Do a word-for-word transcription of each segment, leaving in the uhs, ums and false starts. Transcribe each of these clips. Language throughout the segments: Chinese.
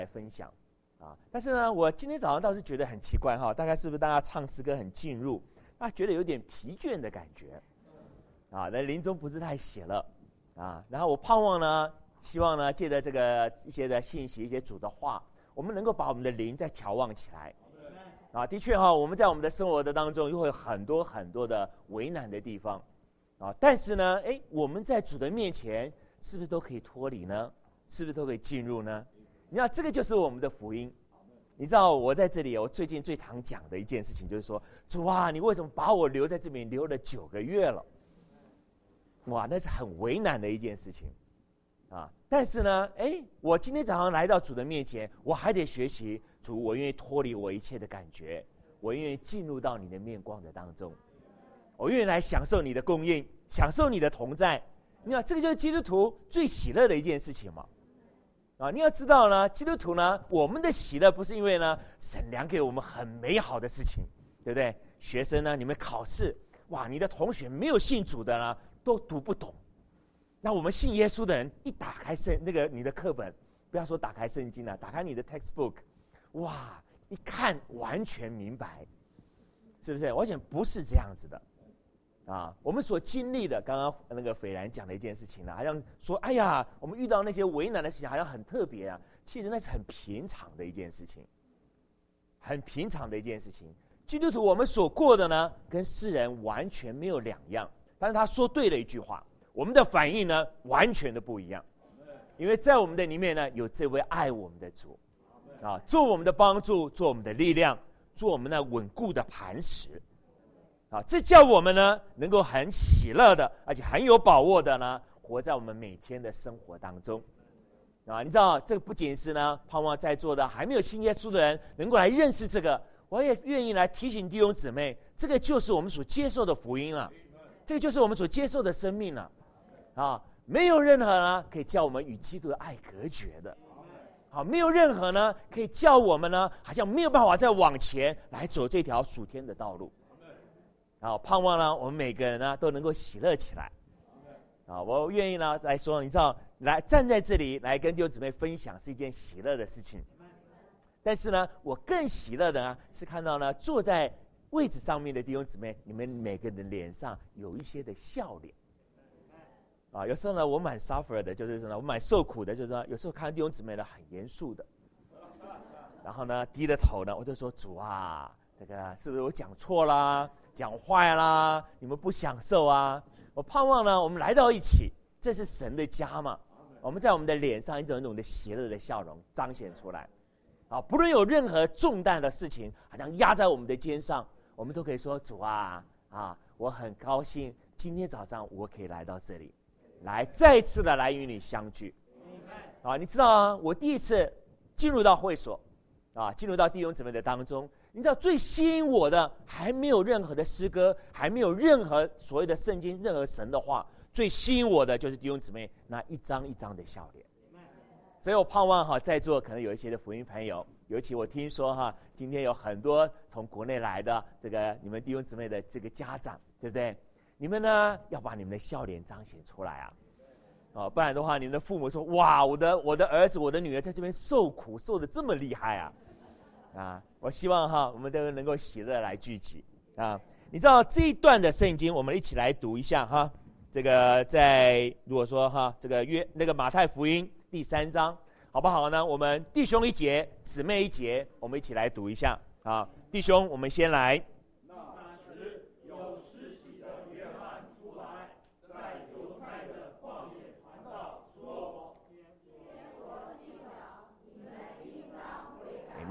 来分享啊。但是呢，我今天早上倒是觉得很奇怪哈，大概是不是大家唱诗歌很进入，那觉得有点疲倦的感觉啊？那临终不是太喜乐啊。然后我盼望呢，希望呢，借着这个一些的信息、一些主的话，我们能够把我们的灵再调旺起来啊。的确哈，我们在我们的生活的当中，又会有很多很多的为难的地方啊。但是呢，哎，我们在主的面前，是不是都可以脱离呢？是不是都可以进入呢？你知道，这个就是我们的福音。你知道，我在这里，我最近最常讲的一件事情就是说，主啊，你为什么把我留在这边留了九个月了？哇，那是很为难的一件事情啊。但是呢，哎，我今天早上来到主的面前，我还得学习主，我愿意脱离我一切的感觉，我愿意进入到你的面光的当中，我愿意来享受你的供应，享受你的同在。你看，这个就是基督徒最喜乐的一件事情嘛。啊，你要知道呢，基督徒呢，我们的喜乐不是因为呢，神量给我们很美好的事情，对不对？学生呢，你们考试，哇，你的同学没有信主的呢，都读不懂。那我们信耶稣的人，一打开圣那个你的课本，不要说打开圣经了，打开你的 textbook， 哇，一看完全明白，是不是？完全不是这样子的。啊，我们所经历的，刚刚那个斐然讲的一件事情呢，好像说，哎呀，我们遇到那些为难的事情，好像很特别啊。其实那是很平常的一件事情，很平常的一件事情。基督徒我们所过的呢，跟世人完全没有两样。但是他说对了一句话，我们的反应呢，完全的不一样。因为在我们的里面呢，有这位爱我们的主，啊，做我们的帮助，做我们的力量，做我们那稳固的磐石。啊，这叫我们呢能够很喜乐的，而且很有把握的呢，活在我们每天的生活当中。啊，你知道这个不仅是呢，盼望在座的还没有信耶稣的人能够来认识这个，我也愿意来提醒弟兄姊妹，这个就是我们所接受的福音了，这个就是我们所接受的生命了。啊，没有任何呢可以叫我们与基督的爱隔绝的。好，没有任何呢可以叫我们呢好像没有办法再往前来走这条属天的道路。啊，盼望呢，我们每个人呢都能够喜乐起来。啊，我愿意呢来说，你知道，来站在这里来跟弟兄姊妹分享是一件喜乐的事情。但是呢，我更喜乐的呢是看到呢坐在位置上面的弟兄姊妹，你们每个人脸上有一些的笑脸。啊，有时候呢，我蛮 suffer 的，就是说呢，我蛮受苦的，就是说，有时候看到弟兄姊妹呢很严肃的，然后呢低着头呢，我就说主啊，这个是不是我讲错啦？讲坏啦，你们不享受啊！我盼望呢，我们来到一起，这是神的家嘛。我们在我们的脸上一种一种的喜乐的笑容彰显出来，啊，不论有任何重担的事情，好像压在我们的肩上，我们都可以说主啊啊，我很高兴今天早上我可以来到这里，来再一次的来与你相聚。啊，你知道啊，我第一次进入到会所，啊，进入到弟兄姊妹的当中。你知道最吸引我的还没有任何的诗歌，还没有任何所谓的圣经，任何神的话，最吸引我的就是弟兄姊妹那一张一张的笑脸。所以我盼望哈，在座可能有一些的福音朋友，尤其我听说哈，今天有很多从国内来的这个你们弟兄姊妹的这个家长，对不对？你们呢要把你们的笑脸彰显出来啊！哦，不然的话，你们的父母说哇，我的我的儿子，我的女儿在这边受苦受得这么厉害啊！啊，我希望哈，我们都能够喜乐来聚集啊！你知道这一段的圣经，我们一起来读一下哈。这个在如果说哈，这个约那个马太福音第三章，好不好呢？我们弟兄一节，姊妹一节，我们一起来读一下啊。弟兄，我们先来。 那时有施洗的约翰出来，在犹太的旷野传道，说：天国近了，你们应当悔改。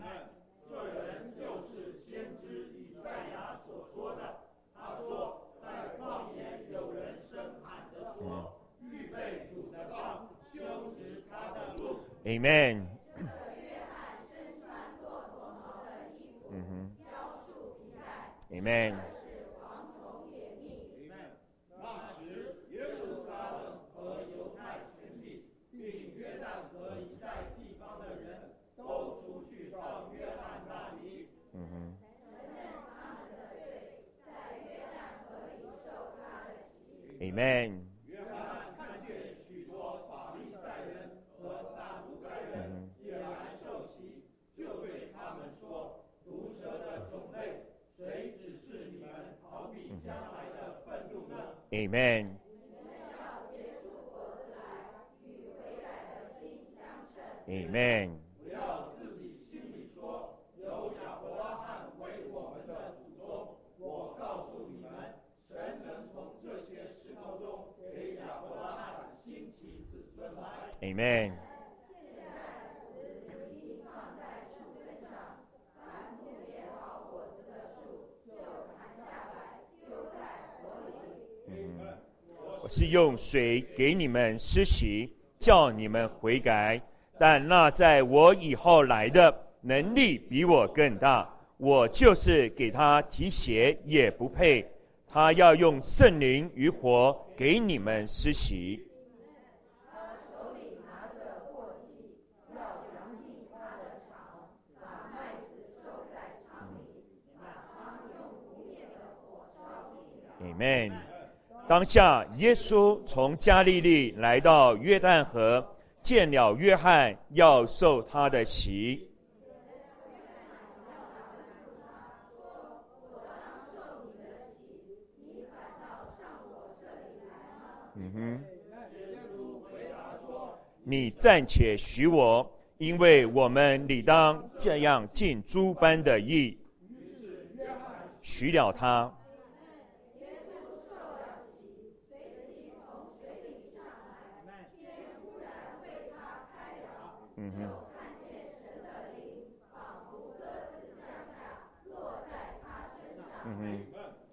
Amen。Amen。嗯哼。Amen。 那时，耶路撒冷和犹太全地，并约旦河一带地方的人都出去到约翰那里。 嗯哼。Amen。 约翰看见许多法利赛人和撒都该人也来 Amen。Amen。 不要自己心里说，有亚伯拉罕为我们的祖宗。我告诉你们，神能从这些石头中给亚伯拉罕兴起子孙来。 Amen。我是用水给你们施洗，叫你们悔改。但那在我以后来的能力比我更大，我就是给他提鞋也不配。他要用圣灵与火给你们施洗。 他手里拿着簸箕，要量进他的场，把麦子收在场里，把汤用不灭的火烧尽了。 Amen。当下，耶稣从加利利来到约旦河，见了约翰，要受他的洗。嗯哼。你暂且许我，因为我们理当这样尽诸般的义。许了他。嗯哼。嗯哼。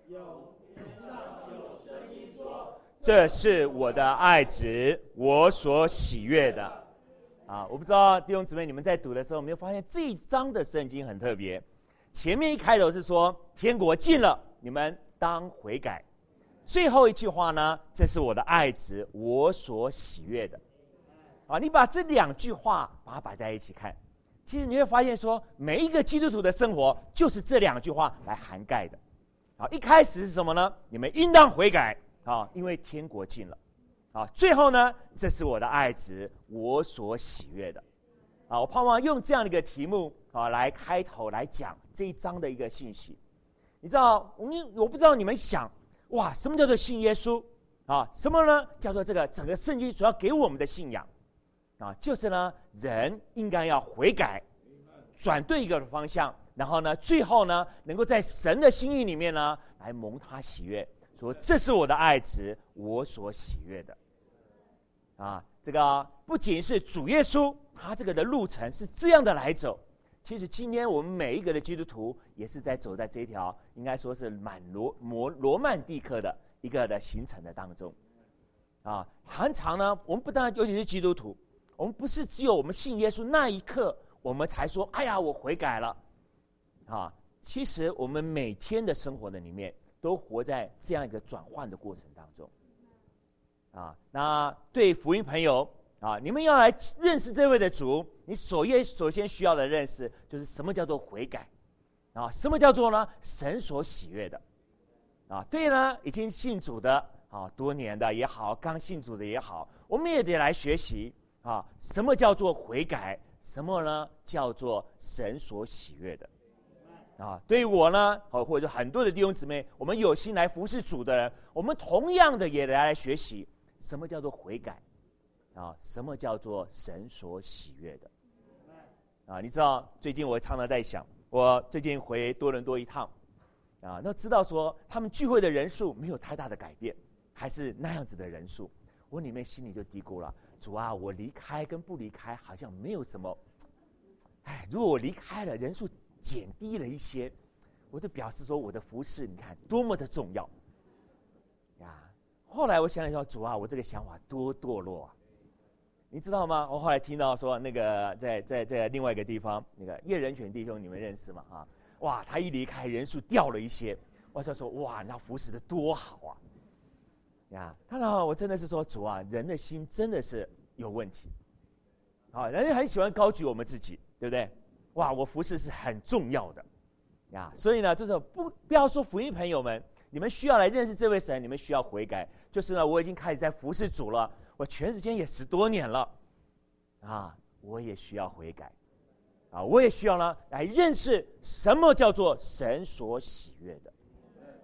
这是我的爱子，我所喜悦的。啊，我不知道弟兄姊妹，你们在读的时候有没有发现这一章的圣经很特别？前面一开头是说天国近了，你们当悔改。最后一句话呢，这是我的爱子，我所喜悦的。啊，你把这两句话把它摆在一起看，其实你会发现说，每一个基督徒的生活就是这两句话来涵盖的。啊，一开始是什么呢？你们应当悔改啊，因为天国近了。啊，最后呢，这是我的爱子，我所喜悦的。啊，我盼望用这样的一个题目啊来开头来讲这一章的一个信息。你知道，我们我不知道你们想，哇，什么叫做信耶稣啊？什么呢？叫做这个整个圣经所要给我们的信仰。啊，就是呢，人应该要悔改，转对一个方向，然后呢，最后呢，能够在神的心意里面呢，来蒙他喜悦，说这是我的爱子，我所喜悦的。啊，这个不仅是主耶稣，他这个的路程是这样的来走，其实今天我们每一个的基督徒也是在走在这条应该说是满罗摩罗曼蒂克的一个的行程的当中。啊，很长呢，我们不但尤其是基督徒。我们不是只有我们信耶稣那一刻，我们才说：“哎呀，我悔改了。”啊，其实我们每天的生活的里面，都活在这样一个转换的过程当中。啊，那对福音朋友啊，你们要来认识这位的主，你首先首先需要的认识就是什么叫做悔改，啊，什么叫做呢？神所喜悦的。啊，对呢，已经信主的啊，多年的也好，刚信主的也好，我们也得来学习。啊，什么叫做悔改？什么呢？叫做神所喜悦的。啊，对于我呢，或者很多的弟兄姊妹，我们有心来服侍主的人，我们同样的也来学习什么叫做悔改。啊，什么叫做神所喜悦的？啊，你知道，最近我常常在想，我最近回多伦多一趟，啊，那知道说他们聚会的人数没有太大的改变，还是那样子的人数，我里面心里就嘀咕了。主啊，我离开跟不离开好像没有什么，哎，如果我离开了，人数减低了一些，我就表示说我的服事你看多么的重要呀。后来我想想说，主啊，我这个想法多堕落啊，你知道吗？我后来听到说那个在在在另外一个地方，那个叶仁全弟兄你们认识吗？啊，哇，他一离开人数掉了一些，我就说哇，那服事的多好啊。呀，当然我真的是说主啊，人的心真的是有问题，啊，人很喜欢高举我们自己，对不对？哇，我服事是很重要的，呀，所以呢，就是不不要说福音朋友们，你们需要来认识这位神，你们需要悔改。就是呢，我已经开始在服事主了，我全时间也十多年了，啊，我也需要悔改，啊，我也需要呢来认识什么叫做神所喜悦的。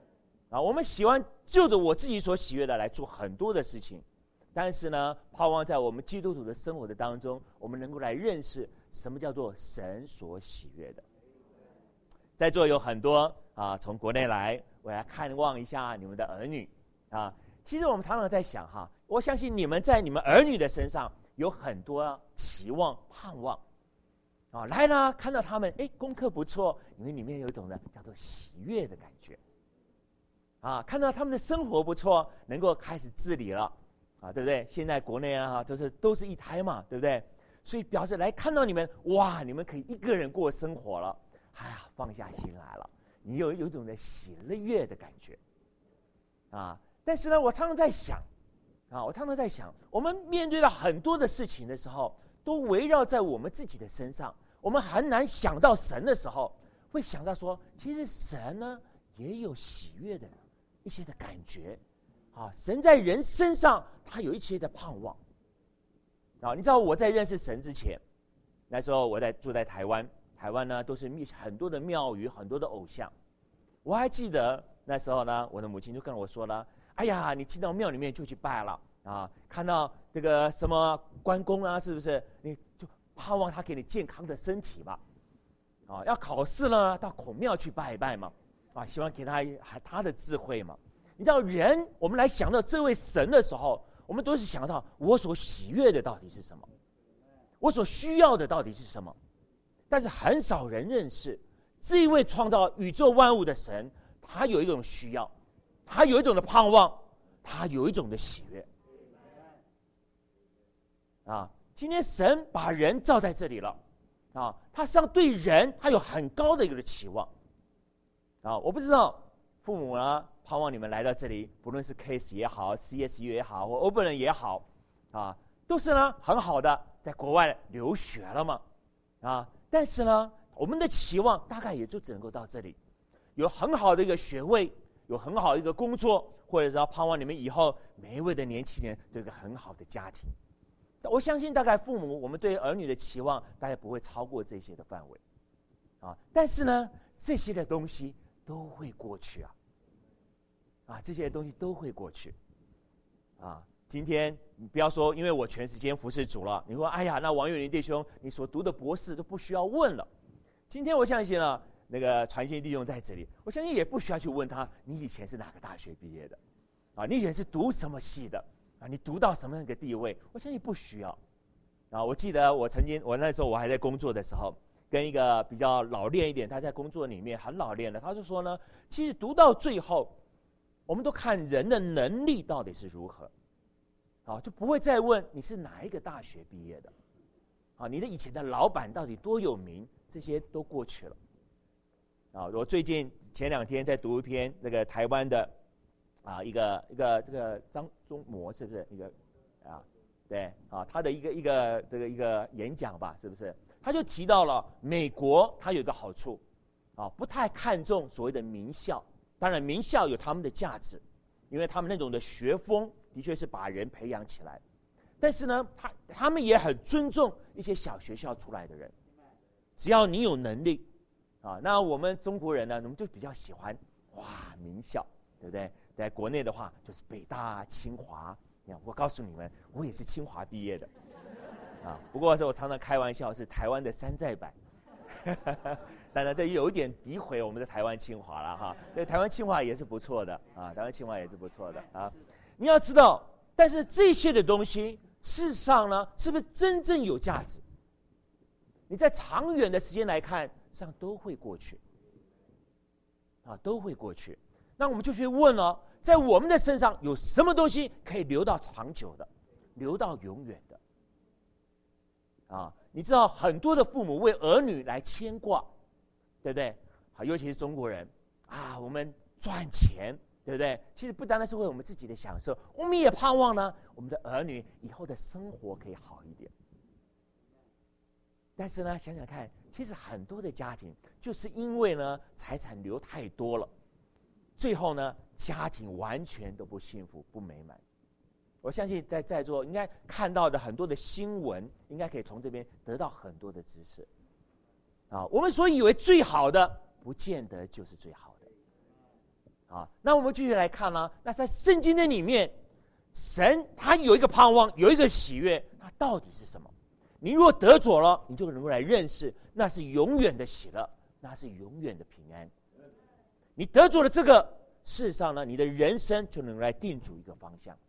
啊，我们喜欢就着我自己所喜悦的来做很多的事情，但是呢，盼望在我们基督徒的生活的当中，我们能够来认识什么叫做神所喜悦的。在座有很多啊，从国内来，我来看望一下你们的儿女啊。其实我们常常在想哈，我相信你们在你们儿女的身上有很多期望、盼望啊。来呢，看到他们哎功课不错，你们里面有一种呢叫做喜悦的感觉啊。看到他们的生活不错，能够开始自理了啊，对不对？现在国内啊都是都是一胎嘛，对不对？所以表示来看到你们，哇，你们可以一个人过生活了。哎呀，放下心来了，你有有一种的喜悦的感觉，啊！但是呢，我常常在想，啊，我常常在想，我们面对了很多的事情的时候，都围绕在我们自己的身上，我们很难想到神的时候，会想到说，其实神呢也有喜悦的一些的感觉，啊，神在人身上他有一些的盼望，啊，你知道我在认识神之前，那时候我在住在台湾。台湾呢，都是很多的庙宇，很多的偶像。我还记得那时候呢，我的母亲就跟我说了：“哎呀，你进到庙里面就去拜了啊，看到这个什么关公啊，是不是？你就盼望他给你健康的身体嘛。啊，要考试了，到孔庙去拜一拜嘛。啊，希望给他他的智慧嘛。你知道，人我们来想到这位神的时候，我们都是想到我所喜悦的到底是什么，我所需要的到底是什么。”但是很少人认识这一位创造宇宙万物的神，他有一种需要，他有一种的盼望，他有一种的喜悦。啊，今天神把人造在这里了，啊，他实际上对人他有很高的一个期望。啊，我不知道父母呢盼望你们来到这里，不论是 Case 也好 ，C S U 也好，或 Oberlin 也好，啊，都是呢很好的，在国外留学了嘛，啊。但是呢，我们的期望大概也就只能够到这里，有很好的一个学位，有很好的一个工作，或者是要盼望你们以后每一位的年轻人都有一个很好的家庭。我相信大概父母我们对儿女的期望大概不会超过这些的范围，啊，但是呢，这些的东西都会过去啊，啊，这些东西都会过去，啊。今天你不要说，因为我全时间服侍主了。你说，哎呀，那王友林弟兄，你所读的博士都不需要问了。今天我相信啊，那个传信弟兄在这里，我相信也不需要去问他，你以前是哪个大学毕业的，啊，你以前是读什么系的，啊，你读到什么样的地位？我相信不需要。啊，我记得我曾经，我那时候我还在工作的时候，跟一个比较老练一点，他在工作里面很老练的，他就说呢，其实读到最后，我们都看人的能力到底是如何。啊，就不会再问你是哪一个大学毕业的，啊，你的以前的老板到底多有名，这些都过去了。啊，我最近前两天在读一篇那个台湾的，啊，一个一个这个张忠谋是不是一个，啊，对，啊，他的一个一个这个一个演讲吧，是不是？他就提到了美国，它有一个好处，啊，不太看重所谓的名校，当然名校有他们的价值，因为他们那种的学风。的确是把人培养起来，但是呢，他他们也很尊重一些小学校出来的人，只要你有能力，啊，那我们中国人呢，我们就比较喜欢哇名校，对不对？在国内的话，就是北大、清华。我告诉你们，我也是清华毕业的，啊，不过是我常常开玩笑，是台湾的山寨版。当然，这有一点诋毁我们的台湾清华了哈。对，台湾清华也是不错的啊，台湾清华也是不错的啊。你要知道，但是这些的东西，事实上呢，是不是真正有价值？你在长远的时间来看，实际上都会过去，啊，都会过去。那我们就去问了，在我们的身上有什么东西可以留到长久的，留到永远的？啊，你知道很多的父母为儿女来牵挂，对不对？好，尤其是中国人啊，我们赚钱。对不对？其实不单单是为我们自己的享受，我们也盼望呢，我们的儿女以后的生活可以好一点。但是呢，想想看，其实很多的家庭就是因为呢财产留太多了，最后呢家庭完全都不幸福、不美满。我相信在在座应该看到的很多的新闻，应该可以从这边得到很多的知识。啊，我们所以为最好的，不见得就是最好的。 啊，那我们继续来看呢、啊，那在圣经的里面，神他有一个盼望，有一个喜悦，它到底是什么？你如果得着了，你就能够来认识，那是永远的喜乐，那是永远的平安。你得着了这个，事实上呢，你的人生就能够来定主一个方向。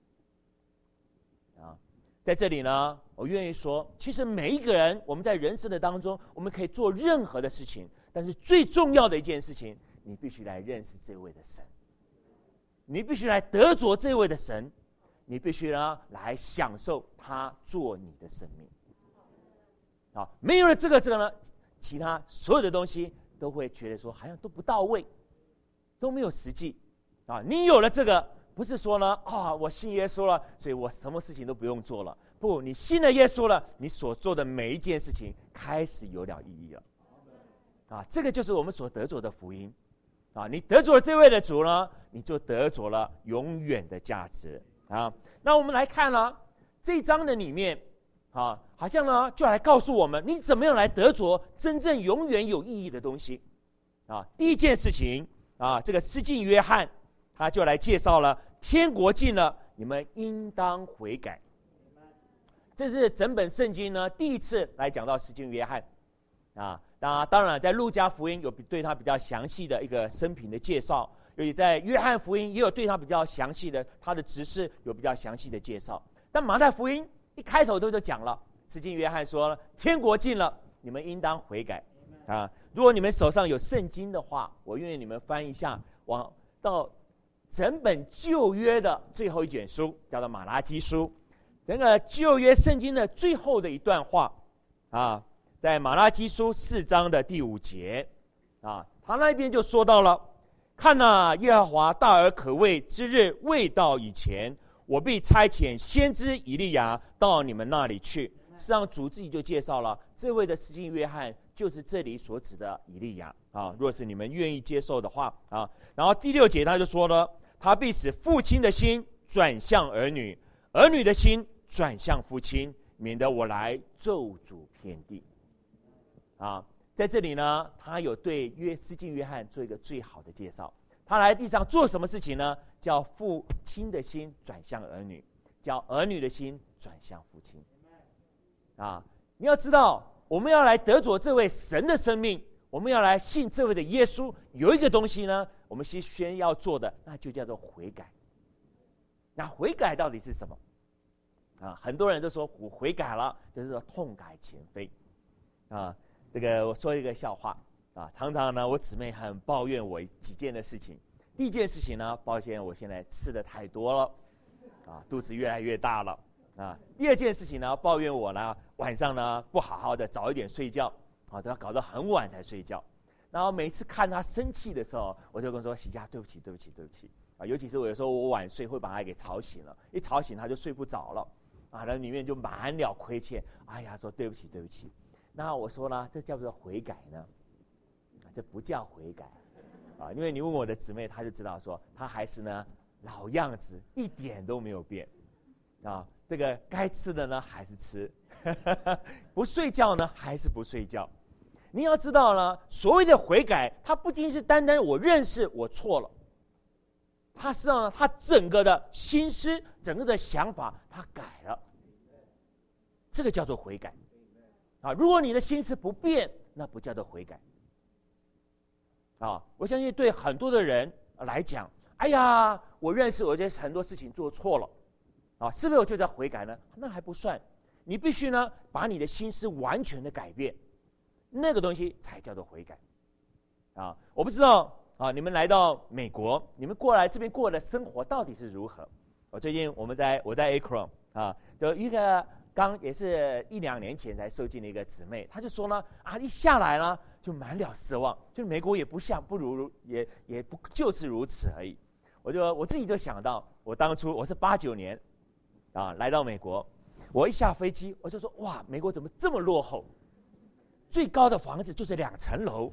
啊，在这里呢，我愿意说，其实每一个人，我们在人生的当中，我们可以做任何的事情，但是最重要的一件事情，你必须来认识这位的神，你必须来得着这位的神，你必须呢来享受他做你的生命。啊，没有了这个这个呢，其他所有的东西都会觉得说好像都不到位，都没有实际。啊，你有了这个，不是说呢啊，我信耶稣了，所以我什么事情都不用做了。不，你信了耶稣了，你所做的每一件事情开始有了意义了。啊，这个就是我们所得着的福音。啊，你得着了这位的主呢，你就得着了永远的价值。啊，那我们来看呢，这一章的里面。啊，好像呢，就来告诉我们，你怎么样来得着真正永远有意义的东西。啊，第一件事情啊，这个施浸约翰他就来介绍了，天国近了，你们应当悔改。这是整本圣经呢第一次来讲到施浸约翰。啊，那当然在路加福音有对他比较详细的一个生平的介绍，尤其在约翰福音也有对他比较详细的他的职事有比较详细的介绍。但马太福音一开头都就讲了，施浸约翰说天国近了，你们应当悔改。啊，如果你们手上有圣经的话，我愿意你们翻一下，往到整本旧约的最后一卷书，叫做马拉基书。整个旧约圣经的最后的一段话啊，在马拉基书四章的第五节啊，他那边就说到了，看哪，耶和华大而可畏之日未到以前，我必差遣先知以利亚到你们那里去。实际上主自己就介绍了，这位的施浸约翰就是这里所指的以利亚啊。若是你们愿意接受的话啊，然后第六节他就说了，他必使父亲的心转向儿女，儿女的心转向父亲，免得我来咒诅遍地。啊，在这里呢，他有对约施浸约翰做一个最好的介绍。他来地上做什么事情呢？叫父亲的心转向儿女，叫儿女的心转向父亲。啊，你要知道，我们要来得着这位神的生命，我们要来信这位的耶稣，有一个东西呢，我们先先要做的，那就叫做悔改。那悔改到底是什么？啊，很多人都说我悔改了，就是说痛改前非。啊，这个我说一个笑话。啊，常常呢，我姊妹很抱怨我几件的事情。第一件事情呢，抱歉我现在吃的太多了，啊，肚子越来越大了。啊，第二件事情呢，抱怨我呢晚上呢不好好的早一点睡觉，啊，都要搞得很晚才睡觉。然后每次看他生气的时候，我就跟他说：“喜佳，对不起，对不起，对不起。”啊，尤其是我有时候我晚睡会把他给吵醒了，一吵醒他就睡不着了，啊，然后里面就满了亏欠。哎呀，说对不起，对不起。那我说呢，这叫做悔改呢？这不叫悔改，啊，因为你问我的姊妹，她就知道说，她还是呢老样子，一点都没有变，啊，这个该吃的呢还是吃，呵呵，不睡觉呢还是不睡觉。你要知道呢，所谓的悔改，它不仅是单单我认识我错了，它实际上呢，它整个的心思、整个的想法，它改了，这个叫做悔改。啊，如果你的心思不变，那不叫做悔改。啊，我相信对很多的人来讲，哎呀，我认识我这很多事情做错了，啊，是不是我就在悔改呢？那还不算，你必须呢把你的心思完全的改变，那个东西才叫做悔改。啊，我不知道啊，你们来到美国，你们过来这边过的生活到底是如何？我最近我们在我在 Akron 啊，有一个刚也是一两年前才收进的一个姊妹，她就说呢，啊，一下来呢。就满了失望，就美国也不像不如也也不就是如此而已。我就我自己就想到，我当初我是八九年啊来到美国，我一下飞机我就说哇，美国怎么这么落后？最高的房子就是两层楼，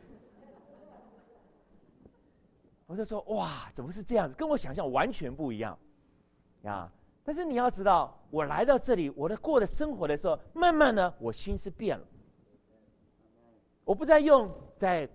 我就说哇，怎么是这样子？跟我想象完全不一样啊！但是你要知道，我来到这里，我的过的生活的时候，慢慢呢，我心是变了。我不再用在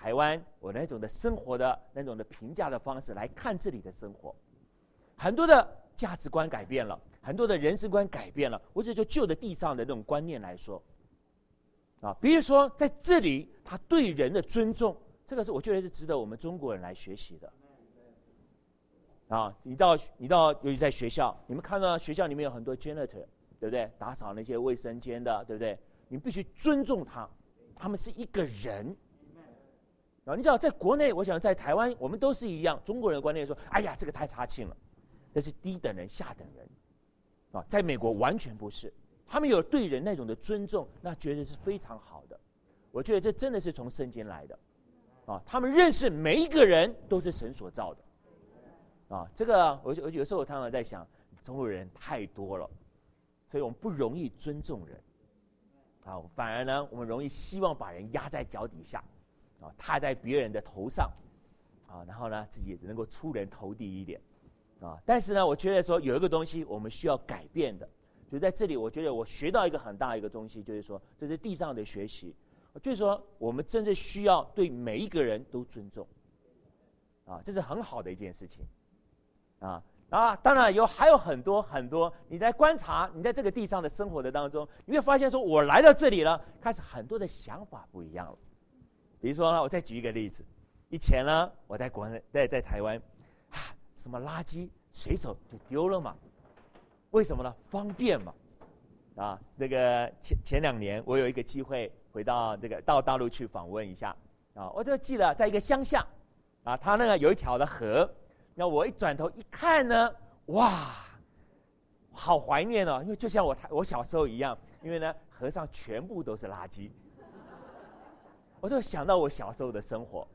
台湾我那种的生活的那种的评价的方式来看这里的生活，很多的价值观改变了，很多的人生观改变了。我只就就着地上的那种观念来说，啊，比如说在这里他对人的尊重，这个是我觉得是值得我们中国人来学习的。啊，你到你到尤其在学校，你们看到学校里面有很多 janitor， 对不对？打扫那些卫生间的，对不对？你必须尊重他，他们是一个人。啊，你知道，在国内，我想在台湾，我们都是一样，中国人的观念说，哎呀，这个太差劲了，这是低等人、下等人。啊，在美国完全不是，他们有对人那种的尊重，那觉得是非常好的。我觉得这真的是从圣经来的。啊，他们认识每一个人都是神所造的。啊，这个我我有时候我常常在想，中国人太多了，所以我们不容易尊重人，啊，反而呢，我们容易希望把人压在脚底下，啊，踏在别人的头上，啊，然后呢，自己能够出人头地一点，啊，但是呢，我觉得说有一个东西我们需要改变的，就在这里，我觉得我学到一个很大一个东西，就是说，这是地上的学习，就是说，我们真正需要对每一个人都尊重，啊，这是很好的一件事情。啊啊，当然有还有很多很多，你在观察你在这个地上的生活的当中，你会发现说，我来到这里了，开始很多的想法不一样了。比如说呢，我再举一个例子，以前呢，我在国内在在台湾，啊，什么垃圾随手就丢了嘛，为什么呢？方便嘛。啊，那个前前两年我有一个机会回到这个到大陆去访问一下，啊，我就记得在一个乡下，啊，他那个有一条的河。那我一转头一看呢，哇，好怀念哦！因为就像我我小时候一样，因为呢，河上全部都是垃圾，我就想到我小时候的生活。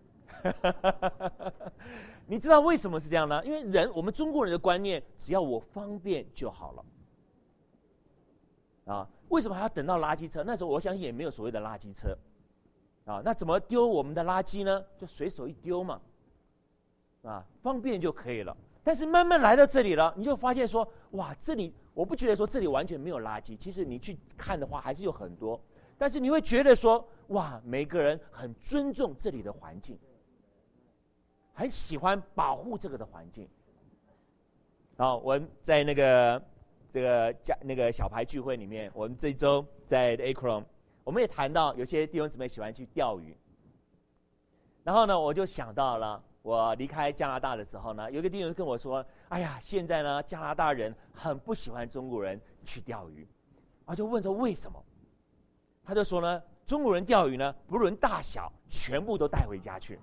你知道为什么是这样呢？因为人，我们中国人的观念，只要我方便就好了。啊，为什么还要等到垃圾车？那时候我相信也没有所谓的垃圾车，啊，那怎么丢我们的垃圾呢？就随手一丢嘛。啊，方便就可以了。但是慢慢来到这里了，你就发现说，哇，这里我不觉得说这里完全没有垃圾，其实你去看的话还是有很多。但是你会觉得说，哇，每个人很尊重这里的环境，很喜欢保护这个的环境。啊，我们在那个这个家那个小牌聚会里面，我们这周在 Akron， 我们也谈到有些弟兄姊妹喜欢去钓鱼。然后呢，我就想到了。我离开加拿大的时候呢，有一个弟兄跟我说：“哎呀，现在呢，加拿大人很不喜欢中国人去钓鱼。”我就问说为什么？他就说呢，中国人钓鱼呢，不论大小，全部都带回家去，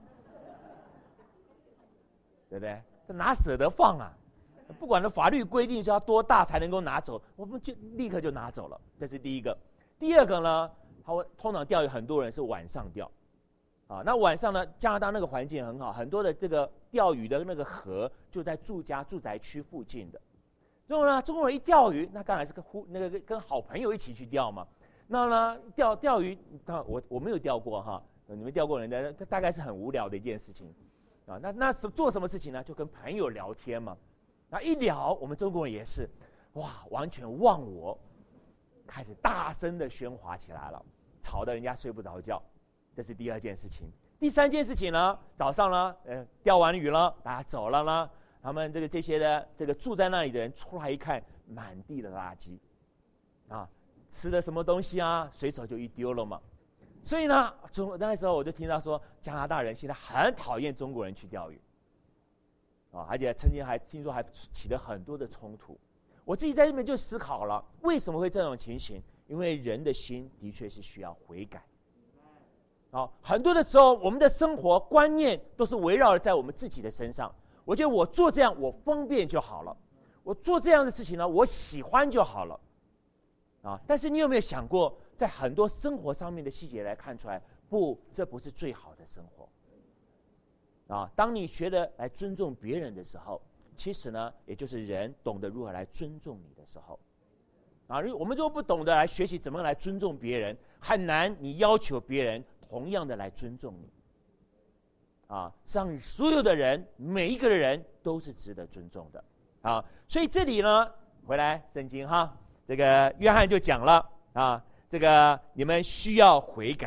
对不对？这哪舍得放啊？不管的法律规定是要多大才能够拿走，我们就立刻就拿走了。这是第一个。第二个呢，他通常钓鱼很多人是晚上钓。啊，那晚上呢？加拿大那个环境很好，很多的这个钓鱼的那个河就在住家住宅区附近的。然后呢，中国人一钓鱼，那当然是跟呼那个跟好朋友一起去钓嘛。那呢，钓钓鱼，当然我我没有钓过哈，你们钓过人的，大概是很无聊的一件事情。啊，那那是做什么事情呢？就跟朋友聊天嘛。那一聊，我们中国人也是，哇，完全忘我，开始大声的喧哗起来了，吵得人家睡不着觉。这是第二件事情。第三件事情呢，早上呢，呃，钓完鱼了，大家走了呢，他们这个这些的这个住在那里的人出来一看，满地的垃圾，啊，吃的什么东西啊，随手就一丢了嘛。所以呢，中那时候我就听到说，加拿大人现在很讨厌中国人去钓鱼，啊，而且曾经还听说还起了很多的冲突。我自己在这边就思考了，为什么会这种情形？因为人的心的确是需要悔改。好，很多的时候，我们的生活观念都是围绕在我们自己的身上。我觉得我做这样，我方便就好了；我做这样的事情呢，我喜欢就好了。啊，但是你有没有想过，在很多生活上面的细节来看出来，不，这不是最好的生活。啊，当你学着来尊重别人的时候，其实呢，也就是人懂得如何来尊重你的时候。啊，我们如果不懂得来学习怎么来尊重别人，很难你要求别人同样的来尊重你。啊，让所有的人，每一个人都是值得尊重的。啊，所以这里呢，回来圣经哈，这个约翰就讲了啊，这个你们需要悔改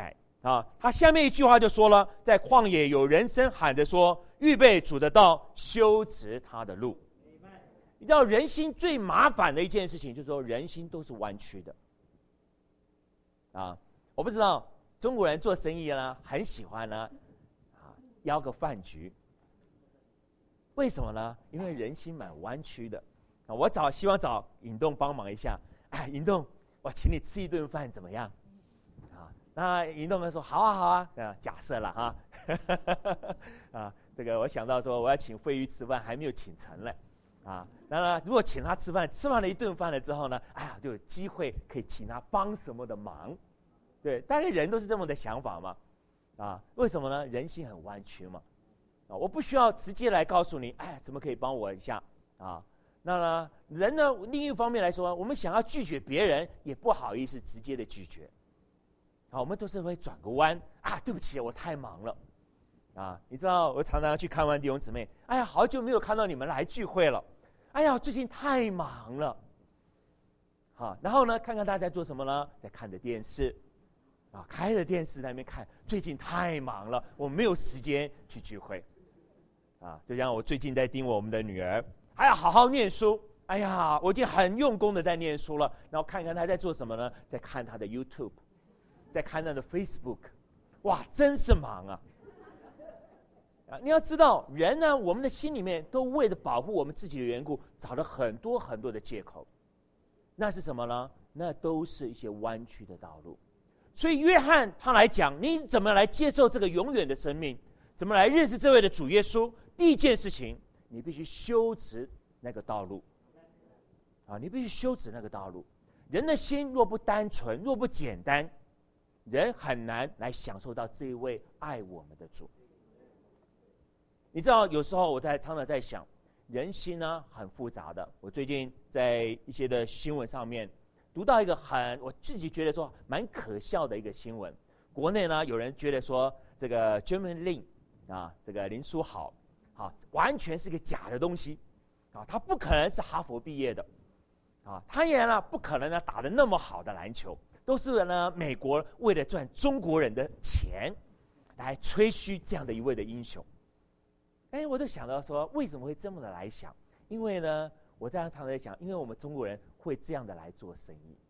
啊，他下面一句话就说了，在旷野有人声喊着说，预备主的道，修直他的路。你知道人心最麻烦的一件事情，就是说人心都是弯曲的。啊，我不知道中国人做生意呢，很喜欢呢，啊，邀个饭局。为什么呢？因为人心蛮弯曲的。啊，我找希望找引动帮忙一下。哎，引动，我请你吃一顿饭怎么样？啊，那引动们说好啊好啊，啊，假设了哈。啊，这个我想到说我要请慧玉吃饭，还没有请成嘞。啊，那如果请他吃饭，吃完了一顿饭了之后呢，哎呀，就有机会可以请他帮什么的忙，对，大概人都是这么的想法嘛，啊，为什么呢？人心很弯曲嘛，啊，我不需要直接来告诉你，哎，怎么可以帮我一下啊？那呢，人呢，另一方面来说，我们想要拒绝别人，也不好意思直接的拒绝，啊，我们都是会转个弯啊，对不起，我太忙了。啊，你知道我常常去看望弟兄姊妹，哎呀，好久没有看到你们来聚会了，哎呀，最近太忙了，好，然后呢，看看大家在做什么呢？在看着电视，啊，开着电视在那边看，最近太忙了，我没有时间去聚会，啊，就像我最近在盯我们的女儿，哎呀，好好念书，哎呀，我已经很用功的在念书了，然后看看她在做什么呢？在看她的 YouTube， 在看她的 Facebook， 哇，真是忙啊！啊，你要知道，人呢，我们的心里面都为了保护我们自己的缘故，找了很多很多的借口。那是什么呢？那都是一些弯曲的道路。所以约翰他来讲，你怎么来接受这个永远的生命？怎么来认识这位的主耶稣？第一件事情，你必须修直那个道路。啊，你必须修直那个道路。人的心若不单纯，若不简单，人很难来享受到这一位爱我们的主。你知道，有时候我在常常在想，人心呢很复杂的。我最近在一些的新闻上面读到一个很我自己觉得说蛮可笑的一个新闻。国内呢有人觉得说这个 German Lin 啊，这个林书豪，啊，完全是个假的东西，啊，他不可能是哈佛毕业的，啊，他也呢不可能呢打得那么好的篮球，都是呢美国为了赚中国人的钱来吹嘘这样的一位的英雄。哎，我就想到说，为什么会这么的来想？因为呢，我这样常常在想，因为我们中国人会这样的来做生意，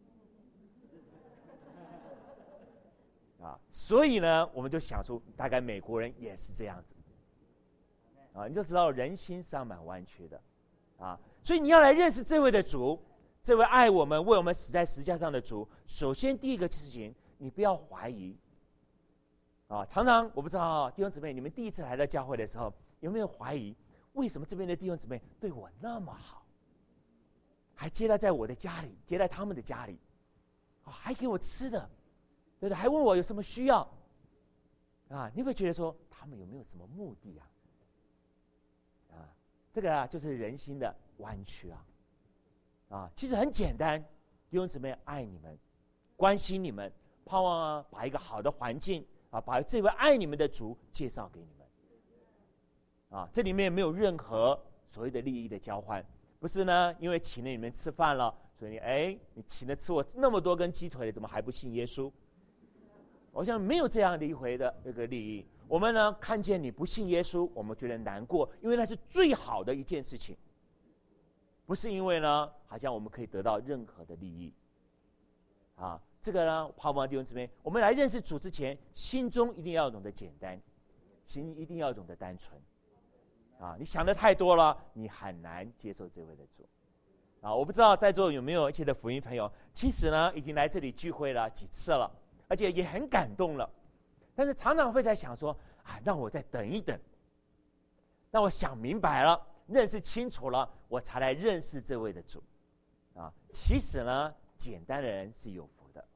啊，所以呢，我们就想出，大概美国人也是这样子，啊，你就知道人心上蛮弯曲的，啊，所以你要来认识这位的主，这位爱我们、为我们死在十字架上的主。首先，第一个事情，你不要怀疑。啊，常常我不知道弟兄姊妹，你们第一次来到教会的时候，有没有怀疑，为什么这边的弟兄姊妹对我那么好，还接待在我的家里，接待他们的家里，啊，还给我吃的，对不对？还问我有什么需要，啊，你会觉得说他们有没有什么目的啊？啊，这个啊就是人心的弯曲啊，啊，其实很简单，弟兄姊妹爱你们，关心你们，盼望啊把一个好的环境。啊，把这位爱你们的主介绍给你们，啊，这里面没有任何所谓的利益的交换，不是呢？因为请了你们吃饭了，所以你哎，你请了吃我那么多根鸡腿，怎么还不信耶稣？我想没有这样的一回的那个利益。我们呢，看见你不信耶稣，我们觉得难过，因为那是最好的一件事情，不是因为呢，好像我们可以得到任何的利益，啊。这个呢，盼望弟兄姊妹，我们来认识主之前，心中一定要懂得简单，心一定要懂得单纯，啊，你想的太多了，你很难接受这位的主，啊，我不知道在座有没有一些的福音朋友，其实呢，已经来这里聚会了几次了，而且也很感动了，但是常常会在想说，啊，让我再等一等，让我想明白了，认识清楚了，我才来认识这位的主，啊，其实呢，简单的人是有。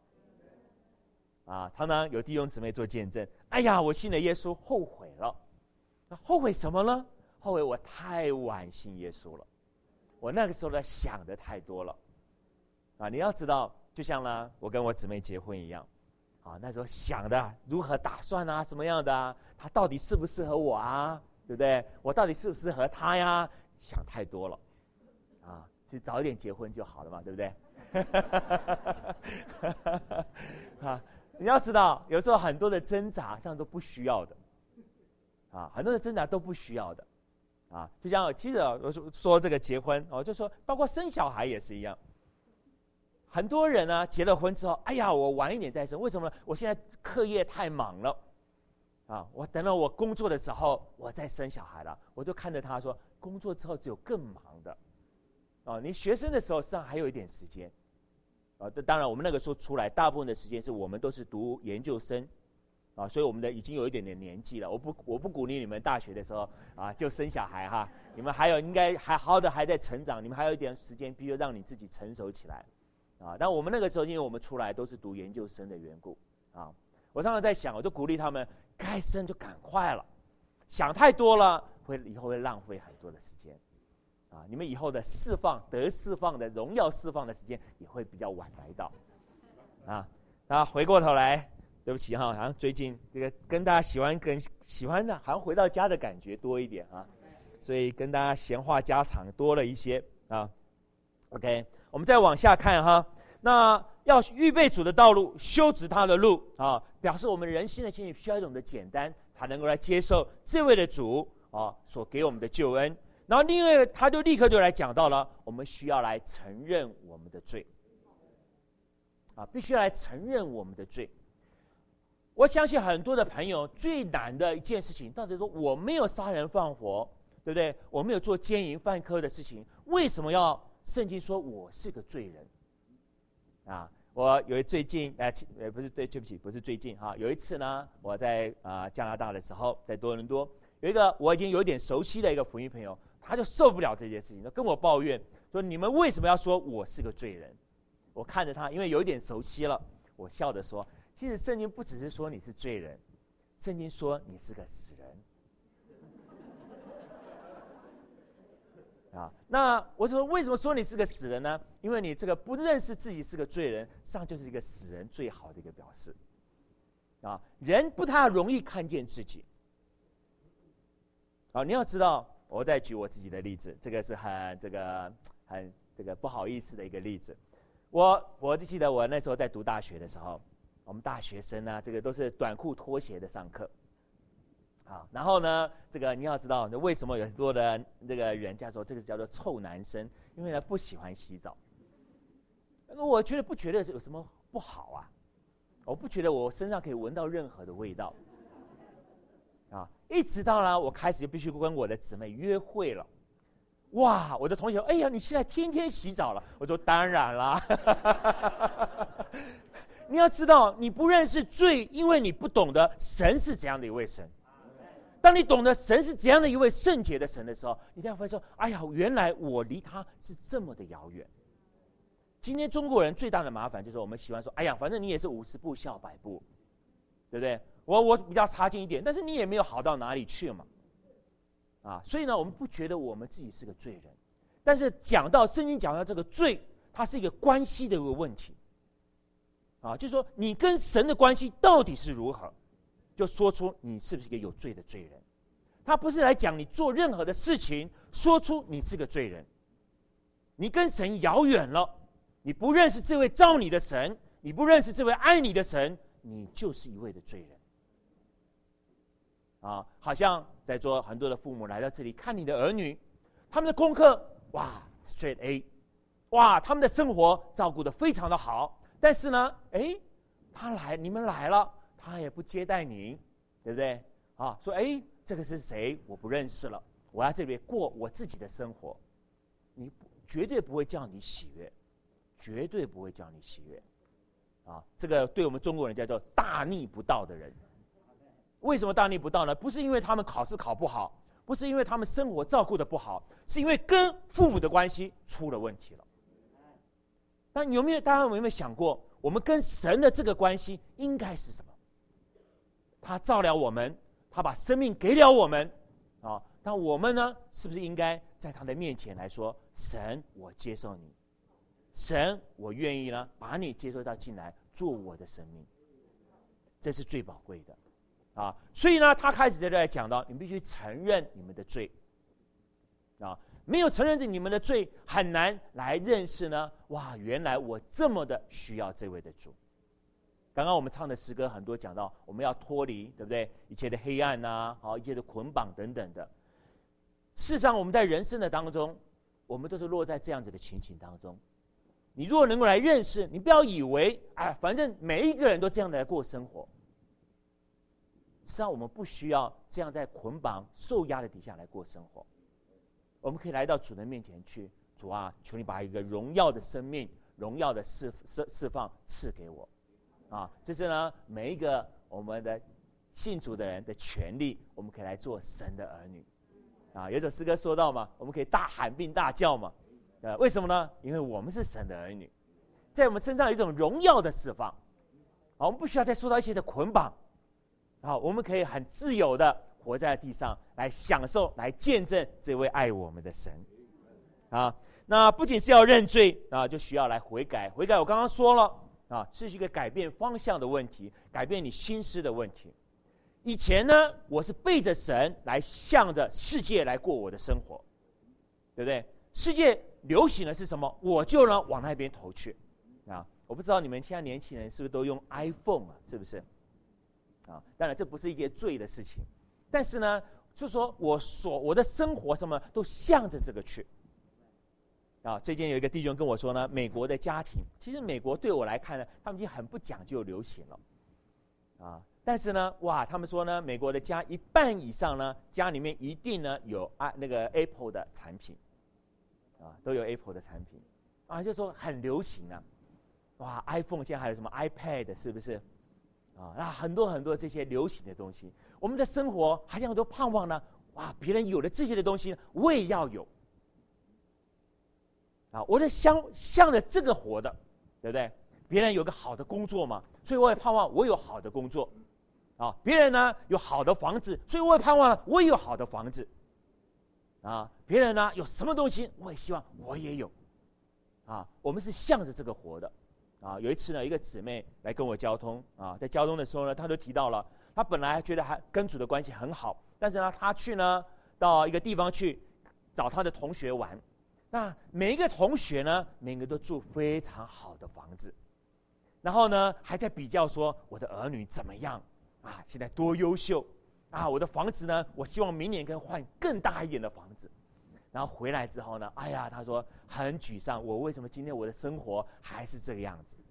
啊，常常有弟兄姊妹做见证，哎呀，我信了耶稣，后悔了。那后悔什么呢？后悔我太晚信耶稣了，我那个时候呢想的太多了。啊，你要知道，就像呢我跟我姊妹结婚一样，啊，那时候想的如何打算啊，什么样的啊，他到底适不适合我啊，对不对？我到底适不适合他呀？想太多了，啊，其实早一点结婚就好了嘛，对不对？啊。 你要知道，有时候很多的挣扎上都不需要的，啊，很多的挣扎都不需要的，啊，就像其实我说说这个结婚，哦，就说包括生小孩也是一样。很多人呢结了婚之后，哎呀，我晚一点再生，为什么呢？我现在课业太忙了，啊，我等到我工作的时候，我再生小孩了。我就看着他说，工作之后只有更忙的，啊，你学生的时候实际上还有一点时间。啊，当然，我们那个时候出来，大部分的时间是我们都是读研究生，啊，所以我们的已经有一点点年纪了。我不，我不鼓励你们大学的时候啊就生小孩哈，你们还有应该还好的还在成长，你们还有一点时间，必须让你自己成熟起来，啊。但我们那个时候，因为我们出来都是读研究生的缘故，啊，我常常在想，我就鼓励他们，该生就赶快了，想太多了，会以后会浪费很多的时间。啊，你们以后的释放、得释放的荣耀释放的时间也会比较晚来到，啊，那回过头来，对不起哈，好像最近这个跟大家喜欢跟喜欢的，好像回到家的感觉多一点啊，所以跟大家闲话家常多了一些啊。OK， 我们再往下看哈，那要预备主的道路，修直他的路啊，表示我们人心的心理需要一种的简单，才能够来接受这位的主啊所给我们的救恩。然后另外他就立刻就来讲到了，我们需要来承认我们的罪，啊，必须要来承认我们的罪。我相信很多的朋友最难的一件事情，到底说我没有杀人放火，对不对？我没有做奸淫犯科的事情，为什么要圣经说我是个罪人？啊，我有最近呃呃不是对对不起不是最近哈，有一次呢，我在啊、呃、加拿大的时候，在多伦多有一个我已经有点熟悉的一个福音朋友。他就受不了这件事情，就跟我抱怨说：“你们为什么要说我是个罪人？”我看着他，因为有一点熟悉了，我笑着说：“其实圣经不只是说你是罪人，圣经说你是个死人。”啊，那我说为什么说你是个死人呢？因为你这个不认识自己是个罪人，实际上就是一个死人最好的一个表示。啊，人不太容易看见自己。啊，你要知道。我再举我自己的例子，这个是很这个很这个不好意思的一个例子。我我就记得我那时候在读大学的时候，我们大学生呢，这个都是短裤拖鞋的上课，啊，然后呢，这个你要知道，为什么有很多的这个人叫做这个叫做臭男生，因为呢不喜欢洗澡。那我觉得不觉得有什么不好啊，我不觉得我身上可以闻到任何的味道。啊，一直到呢，我开始就必须跟我的姊妹约会了。哇，我的同学，哎呀，你现在天天洗澡了？我说当然啦。你要知道，你不认识罪，因为你不懂得神是怎样的一位神。当你懂得神是怎样的一位圣洁的神的时候，你才会说：哎呀，原来我离他是这么的遥远。今天中国人最大的麻烦就是我们喜欢说：哎呀，反正你也是五十步笑百步，对不对？我我比较差劲一点，但是你也没有好到哪里去嘛，啊，所以呢，我们不觉得我们自己是个罪人，但是讲到圣经讲到这个罪，它是一个关系的一个问题，啊，就是说你跟神的关系到底是如何，就说出你是不是一个有罪的罪人。他不是来讲你做任何的事情，说出你是个罪人，你跟神遥远了，你不认识这位造你的神，你不认识这位爱你的神，你就是一位的罪人。啊，好像在座很多的父母来到这里看你的儿女，他们的功课哇 straight A， 哇，他们的生活照顾得非常的好，但是呢，哎，他来你们来了，他也不接待你，对不对？啊，说哎，这个是谁？我不认识了，我要这边过我自己的生活，你绝对不会叫你喜悦，绝对不会叫你喜悦。啊，这个对我们中国人叫做大逆不道的人。为什么大逆不道呢？不是因为他们考试考不好，不是因为他们生活照顾得不好，是因为跟父母的关系出了问题了。那有没有大家有没有想过，我们跟神的这个关系应该是什么？他造了我们，他把生命给了我们，啊，那我们呢，是不是应该在他的面前来说，神，我接受你，神，我愿意呢，把你接受到进来，做我的生命，这是最宝贵的。啊，所以呢，他开始在这里讲到，你们必须承认你们的罪。啊，没有承认你们的罪，很难来认识呢。哇，原来我这么的需要这位的主。 刚刚我们唱的诗歌很多讲到，我们要脱离，对不对？一切的黑暗啊，好，一切的捆绑等等的。事实上，我们在人生的当中，我们都是落在这样子的情形当中。你如果能够来认识，你不要以为，哎，反正每一个人都这样的来过生活。实际上，我们不需要这样在捆绑、受压的底下来过生活。我们可以来到主的面前去，主啊，求你把一个荣耀的生命、荣耀的释释释放赐给我，啊，这是呢每一个我们的信主的人的权利，我们可以来做神的儿女，啊，有一首诗歌说到嘛，我们可以大喊并大叫嘛，呃，为什么呢？因为我们是神的儿女，在我们身上有一种荣耀的释放，啊，我们不需要再受到一些的捆绑，啊，我们可以很自由的活在地上，来享受、来见证这位爱我们的神，啊，那不仅是要认罪啊，就需要来悔改。悔改我刚刚说了啊，是一个改变方向的问题，改变你心思的问题。以前呢，我是背着神来向着世界来过我的生活，对不对？世界流行的是什么，我就呢往那边投去啊。我不知道你们现在年轻人是不是都用 iPhone 啊？是不是？啊，当然这不是一件罪的事情，但是呢，就说我所我的生活什么都向着这个去。啊，最近有一个弟兄跟我说呢，美国的家庭，其实美国对我来看呢，他们已经很不讲究流行了，啊，但是呢，哇，他们说呢，美国的家一半以上呢，家里面一定呢有啊那个 Apple 的产品，啊，都有 Apple 的产品，啊，就说很流行啊，哇 ，iPhone 现在还有什么 iPad 是不是？啊，那很多很多这些流行的东西，我们的生活好像都盼望呢，哇，别人有了这些的东西，我也要有。啊，我在向向着这个活的，对不对？别人有个好的工作嘛，所以我也盼望我有好的工作。啊，别人呢有好的房子，所以我也盼望我也有好的房子。啊，别人呢有什么东西，我也希望我也有。啊，我们是向着这个活的。啊，有一次呢，一个姊妹来跟我交通，啊，在交通的时候呢，她就提到了，她本来觉得还跟主的关系很好，但是呢，她去呢到一个地方去找她的同学玩，那每一个同学呢，每个都住非常好的房子，然后呢，还在比较说我的儿女怎么样啊，现在多优秀啊，我的房子呢，我希望明年可以换更大一点的房子。然后回来之后呢，哎呀，他说很沮丧，我为什么今天我的生活还是这个样子？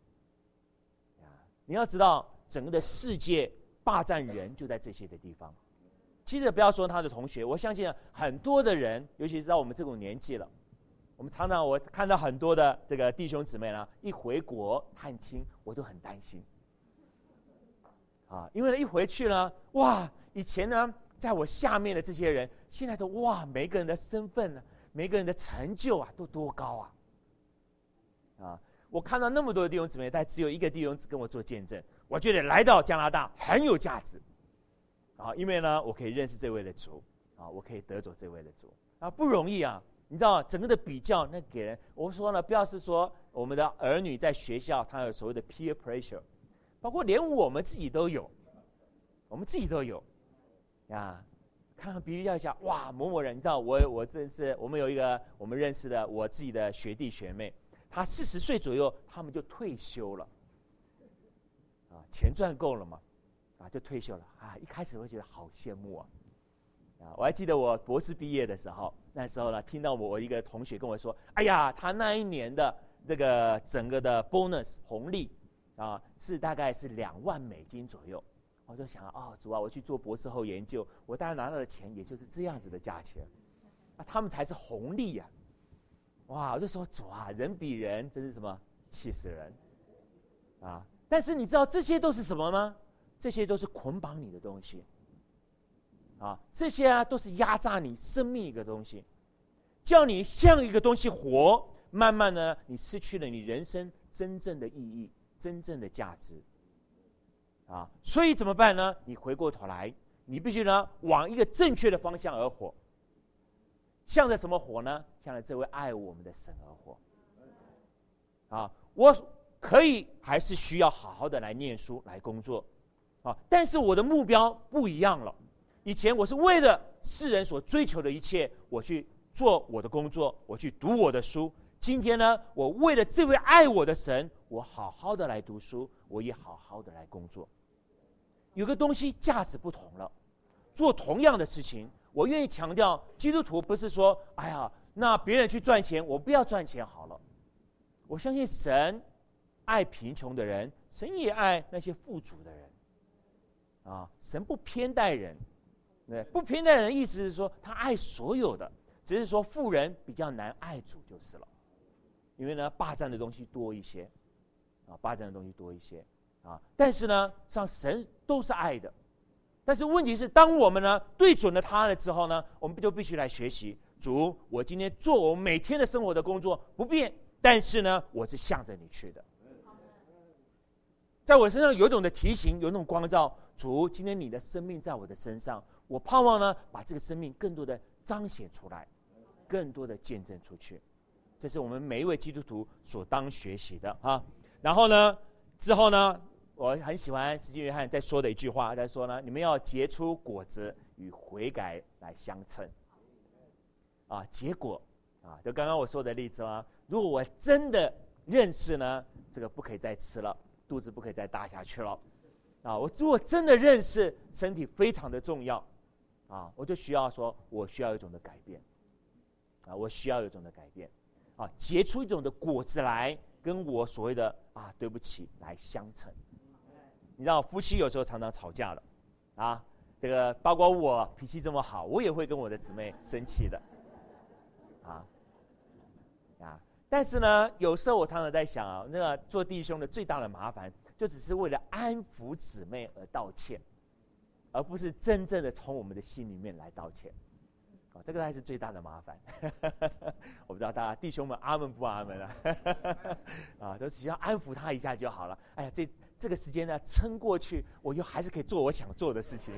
你要知道，整个的世界霸占人就在这些的地方。其实不要说他的同学，我相信很多的人，尤其是到我们这种年纪了，我们常常我看到很多的这个弟兄姊妹呢，一回国探亲，我都很担心。啊，因为呢一回去呢，哇，以前呢在我下面的这些人，现在都哇，每个人的身份呢，每个人的成就啊，都多高啊！啊，我看到那么多的弟兄姊妹，但只有一个弟兄只跟我做见证，我觉得来到加拿大很有价值。啊，因为呢，我可以认识这位的主，啊，我可以得着这位的主，啊，不容易啊！你知道整个的比较，那给人，我说呢，不要是说我们的儿女在学校，他有所谓的 peer pressure， 包括连我们自己都有，我们自己都有。啊，看看比较一下，哇，某某人，你知道我我这是我们有一个我们认识的我自己的学弟学妹，他四十岁左右，他们就退休了，啊，钱赚够了嘛，啊，就退休了啊。一开始会觉得好羡慕啊，啊，我还记得我博士毕业的时候，那时候呢，听到我一个同学跟我说，哎呀，他那一年的这个整个的 bonus 红利啊，是大概是两万美金左右。我就想哦，主啊，我去做博士后研究，我当然拿到的钱也就是这样子的价钱，啊，他们才是红利呀、啊！哇，我就说主啊，人比人真是什么气死人啊！但是你知道这些都是什么吗？这些都是捆绑你的东西啊，这些啊都是压榨你生命一个东西，叫你像一个东西活，慢慢呢，你失去了你人生真正的意义、真正的价值。啊，所以怎么办呢？你回过头来，你必须呢往一个正确的方向而活。向着什么活呢？向着这位爱我们的神而活。啊，我可以还是需要好好的来念书、来工作，啊，但是我的目标不一样了。以前我是为了世人所追求的一切，我去做我的工作，我去读我的书。 今天呢，我为了这位爱我的神，我好好的来读书，我也好好的来工作。有个东西价值不同了，做同样的事情，我愿意强调，基督徒不是说，哎呀，那别人去赚钱，我不要赚钱好了。我相信神爱贫穷的人，神也爱那些富足的人。啊，神不偏待人，对，不偏待人的意思是说，他爱所有的，只是说富人比较难爱主就是了。因为呢，霸占的东西多一些，啊，霸占的东西多一些，啊，但是呢，像神都是爱的，但是问题是，当我们呢对准了他了之后呢，我们就必须来学习。主，我今天做我每天的生活的工作不变，但是呢，我是向着你去的。在我身上有一种的提醒，有一种光照。主，今天你的生命在我的身上，我盼望呢，把这个生命更多的彰显出来，更多的见证出去。这是我们每一位基督徒所当学习的啊。然后呢，之后呢，我很喜欢施浸约翰在说的一句话，在说呢，你们要结出果子，与悔改来相称。啊，结果啊，就刚刚我说的例子啊，如果我真的认识呢，这个不可以再吃了，肚子不可以再大下去了。啊，我如果真的认识身体非常的重要，啊，我就需要说，我需要一种的改变，啊，我需要一种的改变，啊，结出一种的果子来，跟我所谓的啊，对不起来相称。你知道，夫妻有时候常常吵架了，啊，这个包括我脾气这么好，我也会跟我的姊妹生气的，啊，啊，但是呢，有时候我常常在想啊，那个做弟兄的最大的麻烦。就只是为了安抚姊妹而道歉，而不是真正的从我们的心里面来道歉，啊，这个才是最大的麻烦。我不知道大家弟兄们阿们不阿们啊？啊，都只要安抚他一下就好了。哎呀，这这个时间呢撑过去，我又还是可以做我想做的事情。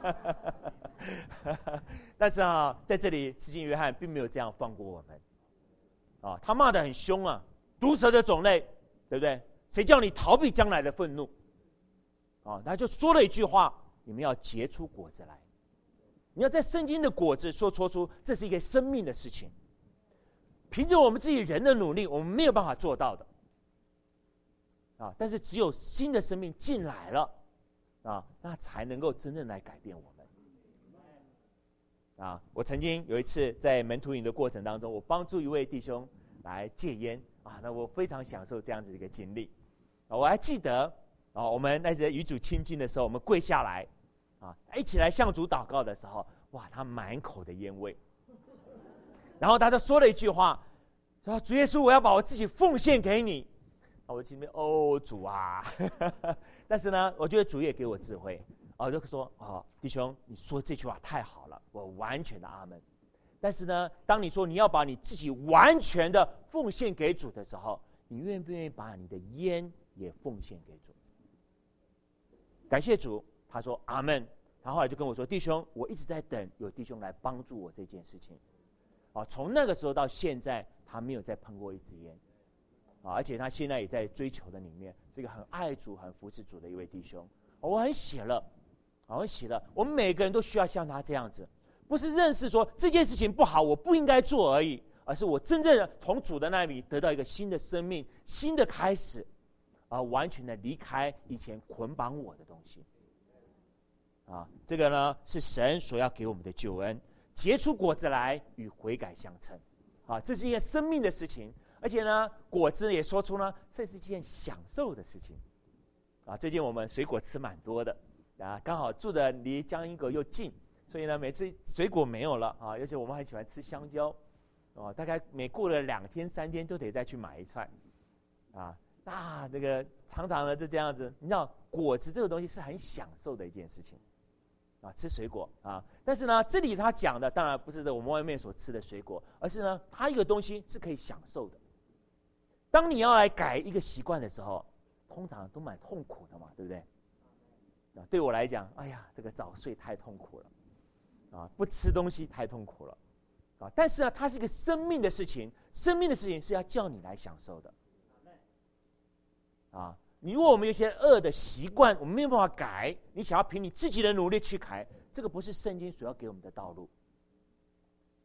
但是啊，在这里，施浸约翰并没有这样放过我们。啊，他骂得很凶啊，毒蛇的种类，对不对？谁叫你逃避将来的愤怒？啊，他就说了一句话：你们要结出果子来。你要在圣经的果子说说出，这是一个生命的事情。凭着我们自己人的努力，我们没有办法做到的。啊，但是只有新的生命进来了，啊，那才能够真正来改变我们。啊，我曾经有一次在门徒营的过程当中，我帮助一位弟兄来戒烟，啊，那我非常享受这样子的一个经历。啊，我还记得啊，我们那些与主亲近的时候，我们跪下来，啊，一起来向主祷告的时候，哇，他满口的烟味。然后他就说了一句话，说：“主耶稣，我要把我自己奉献给你。”啊，我心里面哦，主啊！但是呢，我觉得主也给我智慧，啊，我就说：“哦，弟兄，你说这句话太好了，我完全的阿门。”但是呢，当你说你要把你自己完全的奉献给主的时候，你愿不愿意把你的烟也奉献给主？感谢主，他说阿门。他后来就跟我说：“弟兄，我一直在等有弟兄来帮助我这件事情。”啊，从那个时候到现在，他没有再碰过一支烟，啊，而且他现在也在追求的里面，是一个很爱主、很服侍主的一位弟兄。啊，我很喜乐，啊，我很喜乐。我们每个人都需要像他这样子，不是认识说这件事情不好，我不应该做而已，而是我真正的从主的那里得到一个新的生命、新的开始，而完全的离开以前捆绑我的东西。啊，这个呢是神所要给我们的救恩，结出果子来与悔改相称。啊，这是一件生命的事情，而且呢，果子也说出呢，这是一件享受的事情。啊，最近我们水果吃蛮多的，啊，刚好住的离江阴阁又近，所以呢，每次水果没有了啊，而且我们很喜欢吃香蕉，哦，大概每过了两天三天都得再去买一串，啊，那这个常常呢就这样子，你知道果子这个东西是很享受的一件事情。啊，吃水果啊，但是呢，这里他讲的当然不是我们外面所吃的水果，而是呢，它一个东西是可以享受的。当你要来改一个习惯的时候，通常都蛮痛苦的嘛，对不对？啊，对我来讲，哎呀，这个早睡太痛苦了，啊，不吃东西太痛苦了，啊，但是呢，它是一个生命的事情，生命的事情是要叫你来享受的，啊。你如果我们有些恶的习惯，我们没有办法改，你想要凭你自己的努力去改，这个不是圣经所要给我们的道路。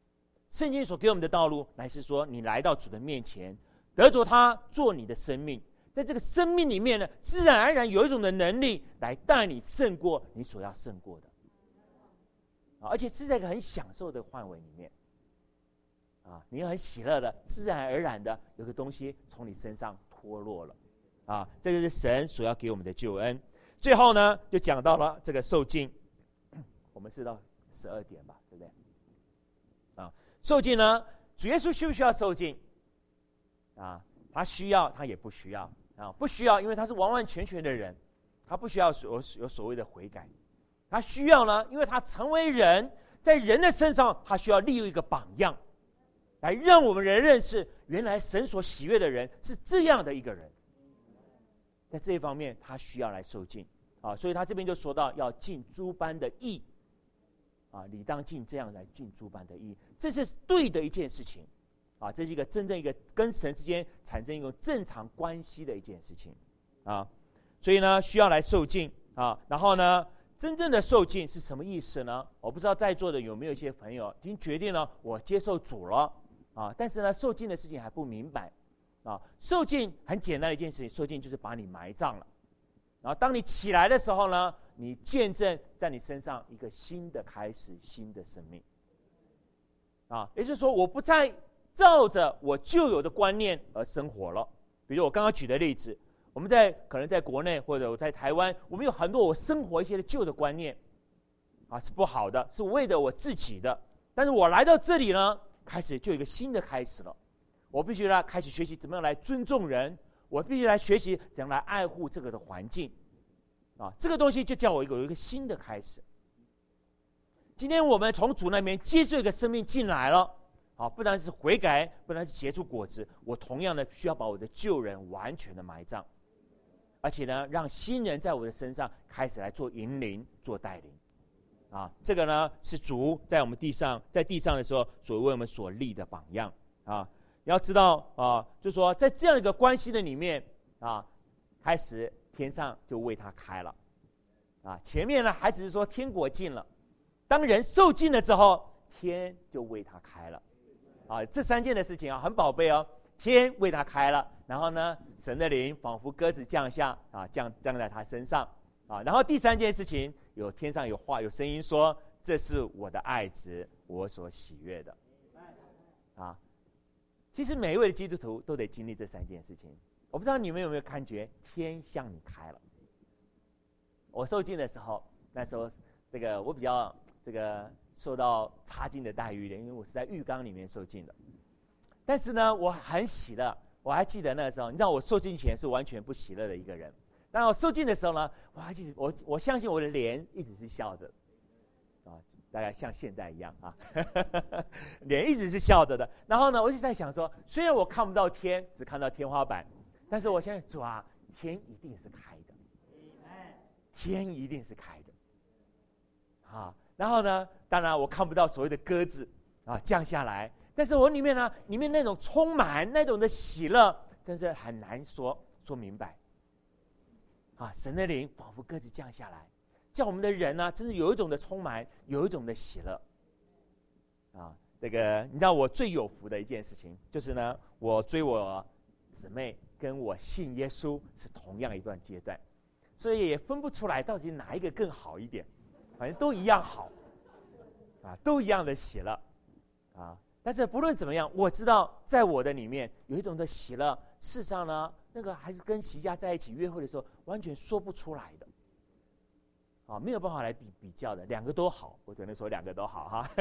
圣经所给我们的道路，乃是说你来到主的面前，得着他做你的生命，在这个生命里面呢，自然而然有一种的能力来带你胜过你所要胜过的，啊，而且是在一个很享受的范围里面，啊，你很喜乐的，自然而然的有个东西从你身上脱落了，啊，这就是神所要给我们的救恩。最后呢，就讲到了这个受尽，我们是到十二点吧，对不对？啊，受尽呢，主耶稣需不需要受尽？啊，他需要，他也不需要啊，不需要，因为他是完完全全的人，他不需要有有所谓的悔改。他需要呢，因为他成为人，在人的身上，他需要立有一个榜样，来让我们人认识，原来神所喜悦的人是这样的一个人。在这一方面，他需要来受尽啊，所以他这边就说到要尽诸般的义啊，理当尽这样来尽诸般的义，这是对的一件事情啊，这是一个真正一个跟神之间产生一种正常关系的一件事情啊，所以呢，需要来受尽啊，然后呢，真正的受尽是什么意思呢？我不知道在座的有没有一些朋友已经决定了我接受主了啊，但是呢，受尽的事情还不明白。啊，受尽很简单的一件事情，受尽就是把你埋葬了，然后当你起来的时候呢，你见证在你身上一个新的开始，新的生命。啊，也就是说，我不再照着我旧有的观念而生活了。比如我刚刚举的例子，我们在可能在国内或者我在台湾，我们有很多我生活一些的旧的观念，啊，是不好的，是为了我自己的。但是我来到这里呢，开始就有一个新的开始了。我必须来开始学习怎么样来尊重人，我必须来学习怎样来爱护这个的环境，啊，这个东西就叫我有一个新的开始。今天我们从主那边接受一个生命进来了，啊，不单是悔改，不单是结出果子，我同样的需要把我的旧人完全的埋葬，而且呢，让新人在我的身上开始来做引领、做带领，啊，这个呢是主在我们地上在地上的时候所为我们所立的榜样啊。你要知道啊，就是说，在这样一个关系的里面啊，开始天上就为他开了，啊，前面呢还只是说天国近了，当人受尽了之后，天就为他开了，啊，这三件的事情啊很宝贝哦，天为他开了，然后呢，神的灵仿佛鸽子降下啊，降降在他身上啊，然后第三件事情，有天上有话有声音说，这是我的爱子，我所喜悦的，啊。其实每一位的基督徒都得经历这三件事情。我不知道你们有没有感觉天向你开了。我受浸的时候，那时候这个我比较这个受到差劲的待遇的，因为我是在浴缸里面受浸的。但是呢，我很喜乐。我还记得那个时候，你知道我受浸前是完全不喜乐的一个人。但我受浸的时候呢，我还记得我我相信我的脸一直是笑着，啊。大概像现在一样啊，脸一直是笑着的。然后呢，我就在想说，虽然我看不到天，只看到天花板，但是我现在主啊，天一定是开的，天一定是开的，啊。然后呢，当然我看不到所谓的鸽子啊降下来，但是我里面呢，里面那种充满那种的喜乐，真是很难说说明白。啊，神的灵仿佛鸽子降下来。叫我们的人呢、啊，真是有一种的充满，有一种的喜乐，啊，这个你知道我最有福的一件事情，就是呢，我追我姊妹跟我信耶稣是同样一段阶段，所以也分不出来到底哪一个更好一点，反正都一样好，啊，都一样的喜乐，啊，但是不论怎么样，我知道在我的里面有一种的喜乐，事实上呢，那个还是跟席家在一起约会的时候完全说不出来的。啊，没有办法来比比较的，两个都好，我只能说两个都好哈。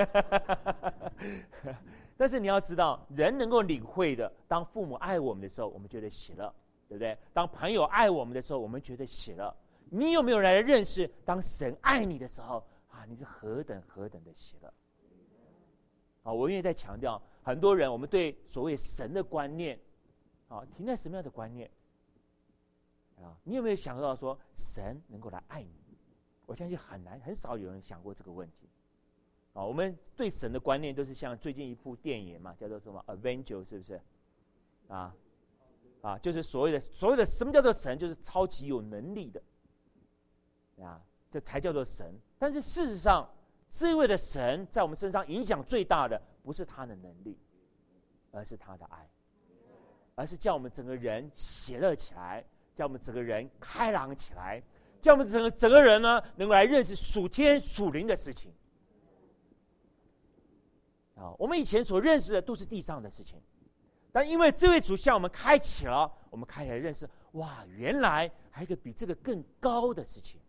但是你要知道，人能够领会的，当父母爱我们的时候，我们觉得喜乐，对不对？当朋友爱我们的时候，我们觉得喜乐。你有没有来认识，当神爱你的时候啊，你是何等何等的喜乐？啊，我愿意再强调，很多人我们对所谓神的观念，啊，停在什么样的观念？啊，你有没有想到说，神能够来爱你？我相信很难，很少有人想过这个问题，啊，我们对神的观念都是像最近一部电影嘛，叫做什么《Avenger》，是不是？啊，啊，就是所谓的所谓的什么叫做神，就是超级有能力的，啊，这才叫做神。但是事实上， 是因为的神在我们身上影响最大的，不是他的能力，而是他的爱，而是叫我们整个人喜乐起来，叫我们整个人开朗起来，叫我们整个整个人呢，能够来认识属天属灵的事情。啊，我们以前所认识的都是地上的事情，但因为这位主向我们开启了，我们开始认识，哇，原来还有一个比这个更高的事情，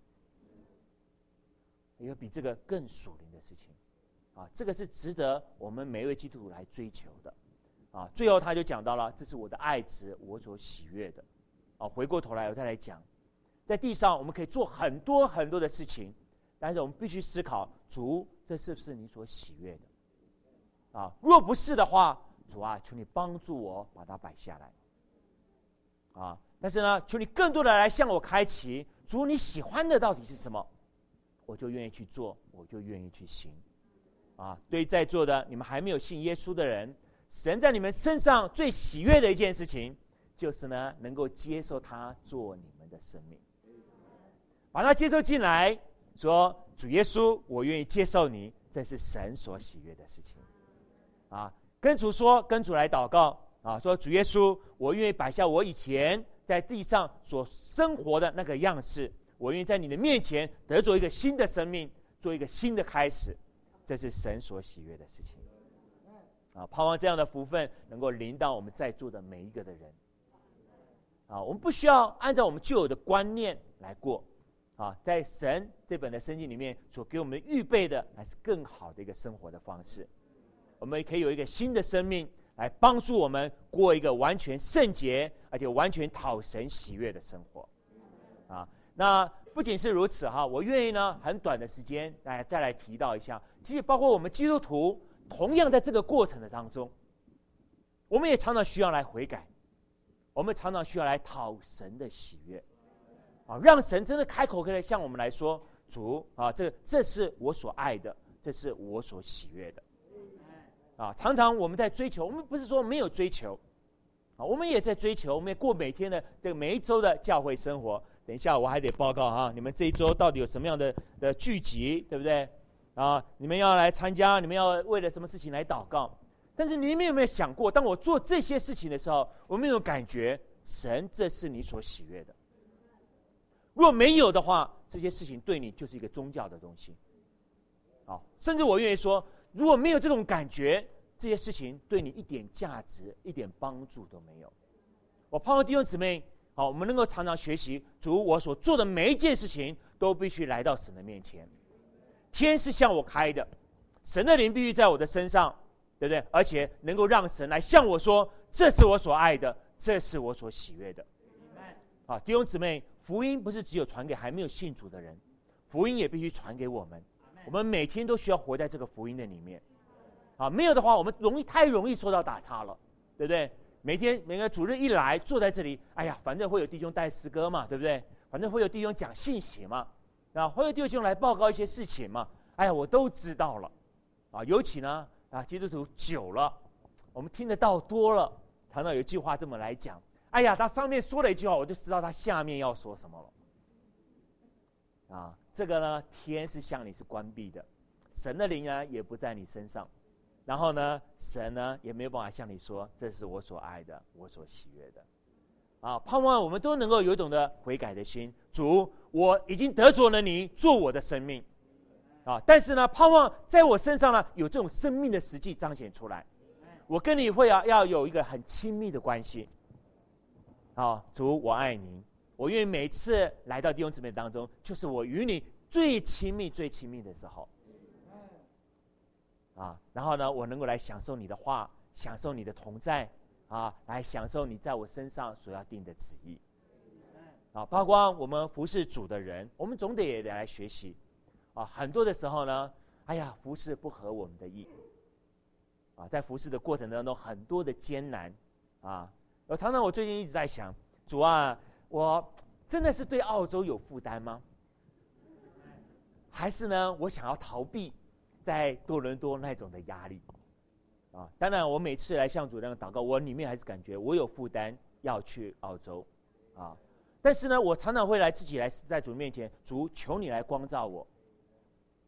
一个比这个更属灵的事情，啊，这个是值得我们每一位基督徒来追求的，啊，最后他就讲到了，这是我的爱子，我所喜悦的，啊，回过头来我再来讲，在地上我们可以做很多很多的事情，但是我们必须思考，主，这是不是你所喜悦的？啊，若不是的话，主啊，求你帮助我把它摆下来。啊，但是呢，求你更多的来向我开启，主你喜欢的到底是什么，我就愿意去做，我就愿意去行。啊，对于在座的你们还没有信耶稣的人，神在你们身上最喜悦的一件事情，就是呢，能够接受他做你们的生命，把他接受进来，说主耶稣，我愿意接受你，这是神所喜悦的事情。啊，跟主说，跟主来祷告啊，说主耶稣，我愿意摆下我以前在地上所生活的那个样式，我愿意在你的面前得做一个新的生命，做一个新的开始，这是神所喜悦的事情。啊，盼望这样的福分能够临到我们在座的每一个的人。啊，我们不需要按照我们旧有的观念来过，啊，在神这本的圣经里面所给我们预备的，还是更好的一个生活的方式。我们可以有一个新的生命来帮助我们过一个完全圣洁而且完全讨神喜悦的生活。啊，那不仅是如此哈，我愿意呢很短的时间来再来提到一下，其实包括我们基督徒，同样在这个过程的当中，我们也常常需要来悔改，我们常常需要来讨神的喜悦，啊，让神真的开口可以向我们来说，主啊，这这是我所爱的，这是我所喜悦的。啊，常常我们在追求，我们不是说没有追求，啊，我们也在追求，我们也过每天的这个每一周的教会生活。等一下我还得报告哈，你们这一周到底有什么样的的聚集，对不对？啊，你们要来参加，你们要为了什么事情来祷告？但是你们有没有想过，当我做这些事情的时候，我们有感觉神这是你所喜悦的？若没有的话，这些事情对你就是一个宗教的东西。啊，甚至我愿意说，如果没有这种感觉，这些事情对你一点价值、一点帮助都没有。我盼望弟兄姊妹，好，我们能够常常学习，主，我所做的每一件事情都必须来到神的面前。天是向我开的，神的灵必须在我的身上，对不对？而且能够让神来向我说，这是我所爱的，这是我所喜悦的。好，弟兄姊妹，福音不是只有传给还没有信主的人，福音也必须传给我们。我们每天都需要活在这个福音的里面，啊，没有的话，我们容易太容易受到打岔了，对不对？每天每个主日一来，坐在这里，哎呀，反正会有弟兄带诗歌嘛，对不对？反正会有弟兄讲信息嘛，啊，会有弟兄来报告一些事情嘛，哎呀，我都知道了，啊，尤其呢，啊，基督徒久了，我们听得到多了，常常有一句话这么来讲，哎呀，他上面说了一句话，我就知道他下面要说什么了，啊。这个呢，天是向你是关闭的，神的灵呢也不在你身上，然后呢，神呢也没有办法向你说，这是我所爱的，我所喜悦的，啊，盼望我们都能够有一种的悔改的心，主，我已经得着了你做我的生命，啊，但是呢，盼望在我身上呢有这种生命的实际彰显出来，我跟你会要要有一个很亲密的关系，啊，主，我爱你。我愿意每次来到弟兄姊妹当中，就是我与你最亲密、最亲密的时候，啊，然后呢，我能够来享受你的话，享受你的同在，啊，来享受你在我身上所要定的旨意，啊，包括我们服侍主的人，我们总得也得来学习，啊，很多的时候呢，哎呀，服侍不合我们的意，啊，在服侍的过程当中，很多的艰难，啊，我常常我最近一直在想，主啊。我真的是对澳洲有负担吗？还是呢，我想要逃避在多伦多那种的压力？啊，当然，我每次来向主这样祷告，我里面还是感觉我有负担要去澳洲，啊，但是呢，我常常会来自己来在主面前，主求你来光照我，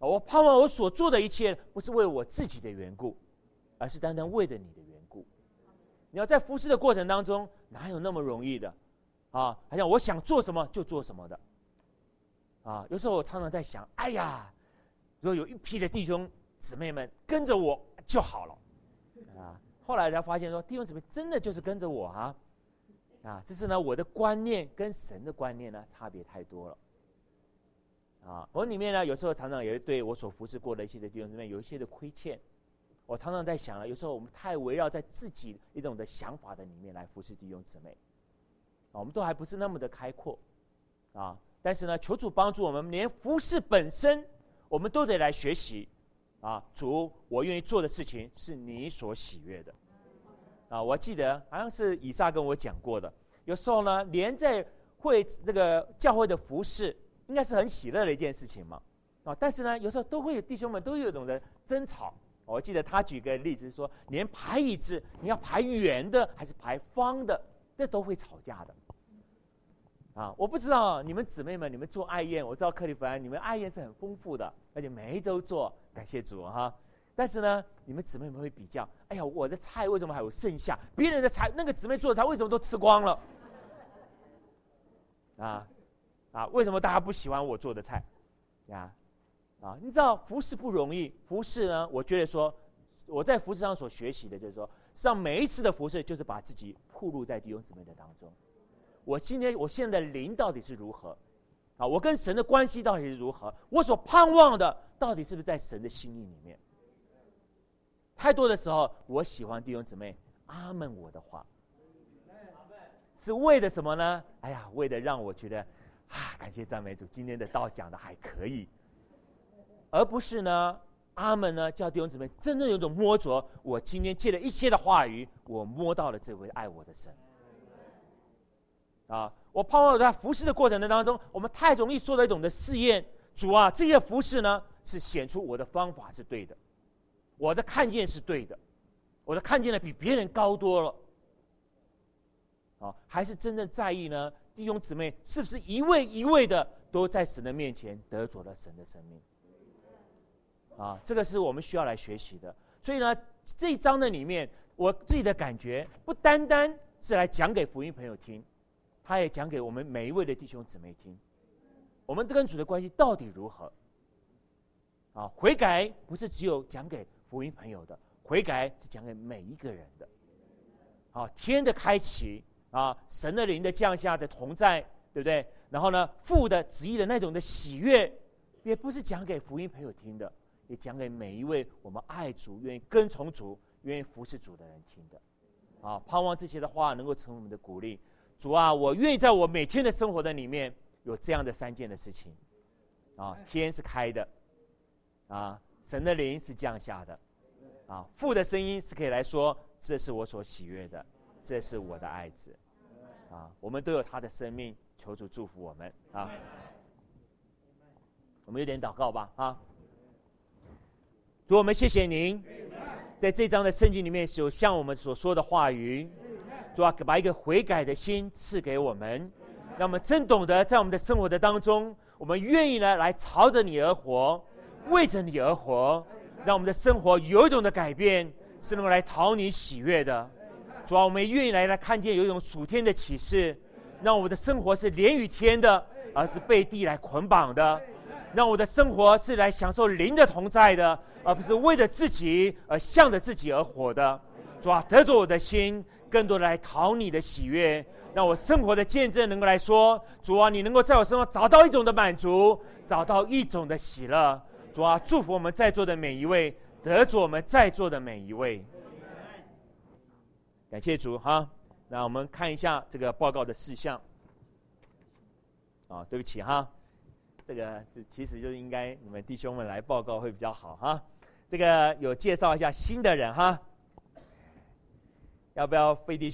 我盼望我所做的一切不是为我自己的缘故，而是单单为了你的缘故。你要在服侍的过程当中，哪有那么容易的啊？好像我想做什么就做什么的啊！有时候我常常在想，哎呀，如果有一批的弟兄姊妹们跟着我就好了啊！后来才发现说，弟兄姊妹真的就是跟着我啊！啊，这是呢我的观念跟神的观念呢差别太多了。啊，我里面呢，有时候常常也会对我所服侍过的一些的弟兄姊妹有一些的亏欠。我常常在想了，有时候我们太围绕在自己一种的想法的里面来服侍弟兄姊妹，啊，我们都还不是那么的开阔，啊，但是呢，求主帮助我们，连服侍本身，我们都得来学习，啊，主，我愿意做的事情是你所喜悦的，啊，我记得好像是以撒跟我讲过的，有时候呢，连在会这个教会的服侍，应该是很喜乐的一件事情嘛，啊，但是呢，有时候都会有弟兄们都有一种的争吵。我记得他举个例子说，连排椅子，你要排圆的还是排方的，这都会吵架的。啊，我不知道你们姊妹们，你们做爱宴，我知道克利夫兰你们爱宴是很丰富的，而且每一周做，感谢主哈。但是呢，你们姊妹们会比较，哎呀，我的菜为什么还有剩下？别人的菜，那个姊妹做的菜为什么都吃光了？啊啊，为什么大家不喜欢我做的菜？呀？啊，你知道服侍不容易，服侍呢，我觉得说，我在服侍上所学习的就是说，实际上每一次的服侍就是把自己暴露在弟兄姊妹的当中。我今天我现在的灵到底是如何？啊，我跟神的关系到底是如何？我所盼望的到底是不是在神的心意里面？太多的时候，我喜欢弟兄姊妹阿们我的话，是为了什么呢？哎呀，为了让我觉得啊，感谢赞美主，今天的道讲的还可以。而不是呢，阿们呢，叫弟兄姊妹真正有种摸着，我今天借了一些的话语，我摸到了这位爱我的神。啊，我盼望在服侍的过程当中，我们太容易受到一种的试验。主啊，这些服侍呢，是显出我的方法是对的，我的看见是对的，我的看见呢比别人高多了。啊，还是真正在意呢，弟兄姊妹是不是一位一位的都在神的面前得着了神的生命？啊，这个是我们需要来学习的。所以呢，这一章的里面，我自己的感觉不单单是来讲给福音朋友听，他也讲给我们每一位的弟兄姊妹听。我们跟主的关系到底如何？啊，悔改不是只有讲给福音朋友的，悔改是讲给每一个人的。啊，天的开启啊，神的灵的降下的同在，对不对？然后呢，父的旨意的那种的喜悦，也不是讲给福音朋友听的。也讲给每一位我们爱主、愿意跟从主、愿意服侍主的人听的，啊，盼望这些的话能够成为我们的鼓励。主啊，我愿意在我每天的生活的里面有这样的三件的事情，啊，天是开的，啊，神的灵是降下的，啊，父的声音是可以来说，这是我所喜悦的，这是我的爱子，啊，我们都有他的生命，求主祝福我们啊。我们有点祷告吧，啊。主，我们谢谢您，在这章的圣经里面有像我们所说的话语。主啊，把一个悔改的心赐给我们，让我们真懂得在我们的生活的当中，我们愿意呢来朝着你而活，为着你而活，让我们的生活有一种的改变，是能够来讨你喜悦的。主啊，我们愿意来来看见有一种属天的启示，让我们的生活是连于天的，而是被地来捆绑的。让我的生活是来享受灵的同在的，而不是为了自己而向着自己而活的。主啊，得着我的心，更多的来讨你的喜悦，让我生活的见证能够来说，主啊，你能够在我身上找到一种的满足，找到一种的喜乐。主啊，祝福我们在座的每一位，得着我们在座的每一位。感谢主哈。那我们看一下这个报告的事项。啊，对不起哈。这个这其实就是应该你们弟兄们来报告会比较好哈。这个有介绍一下新的人哈，要不要费弟兄？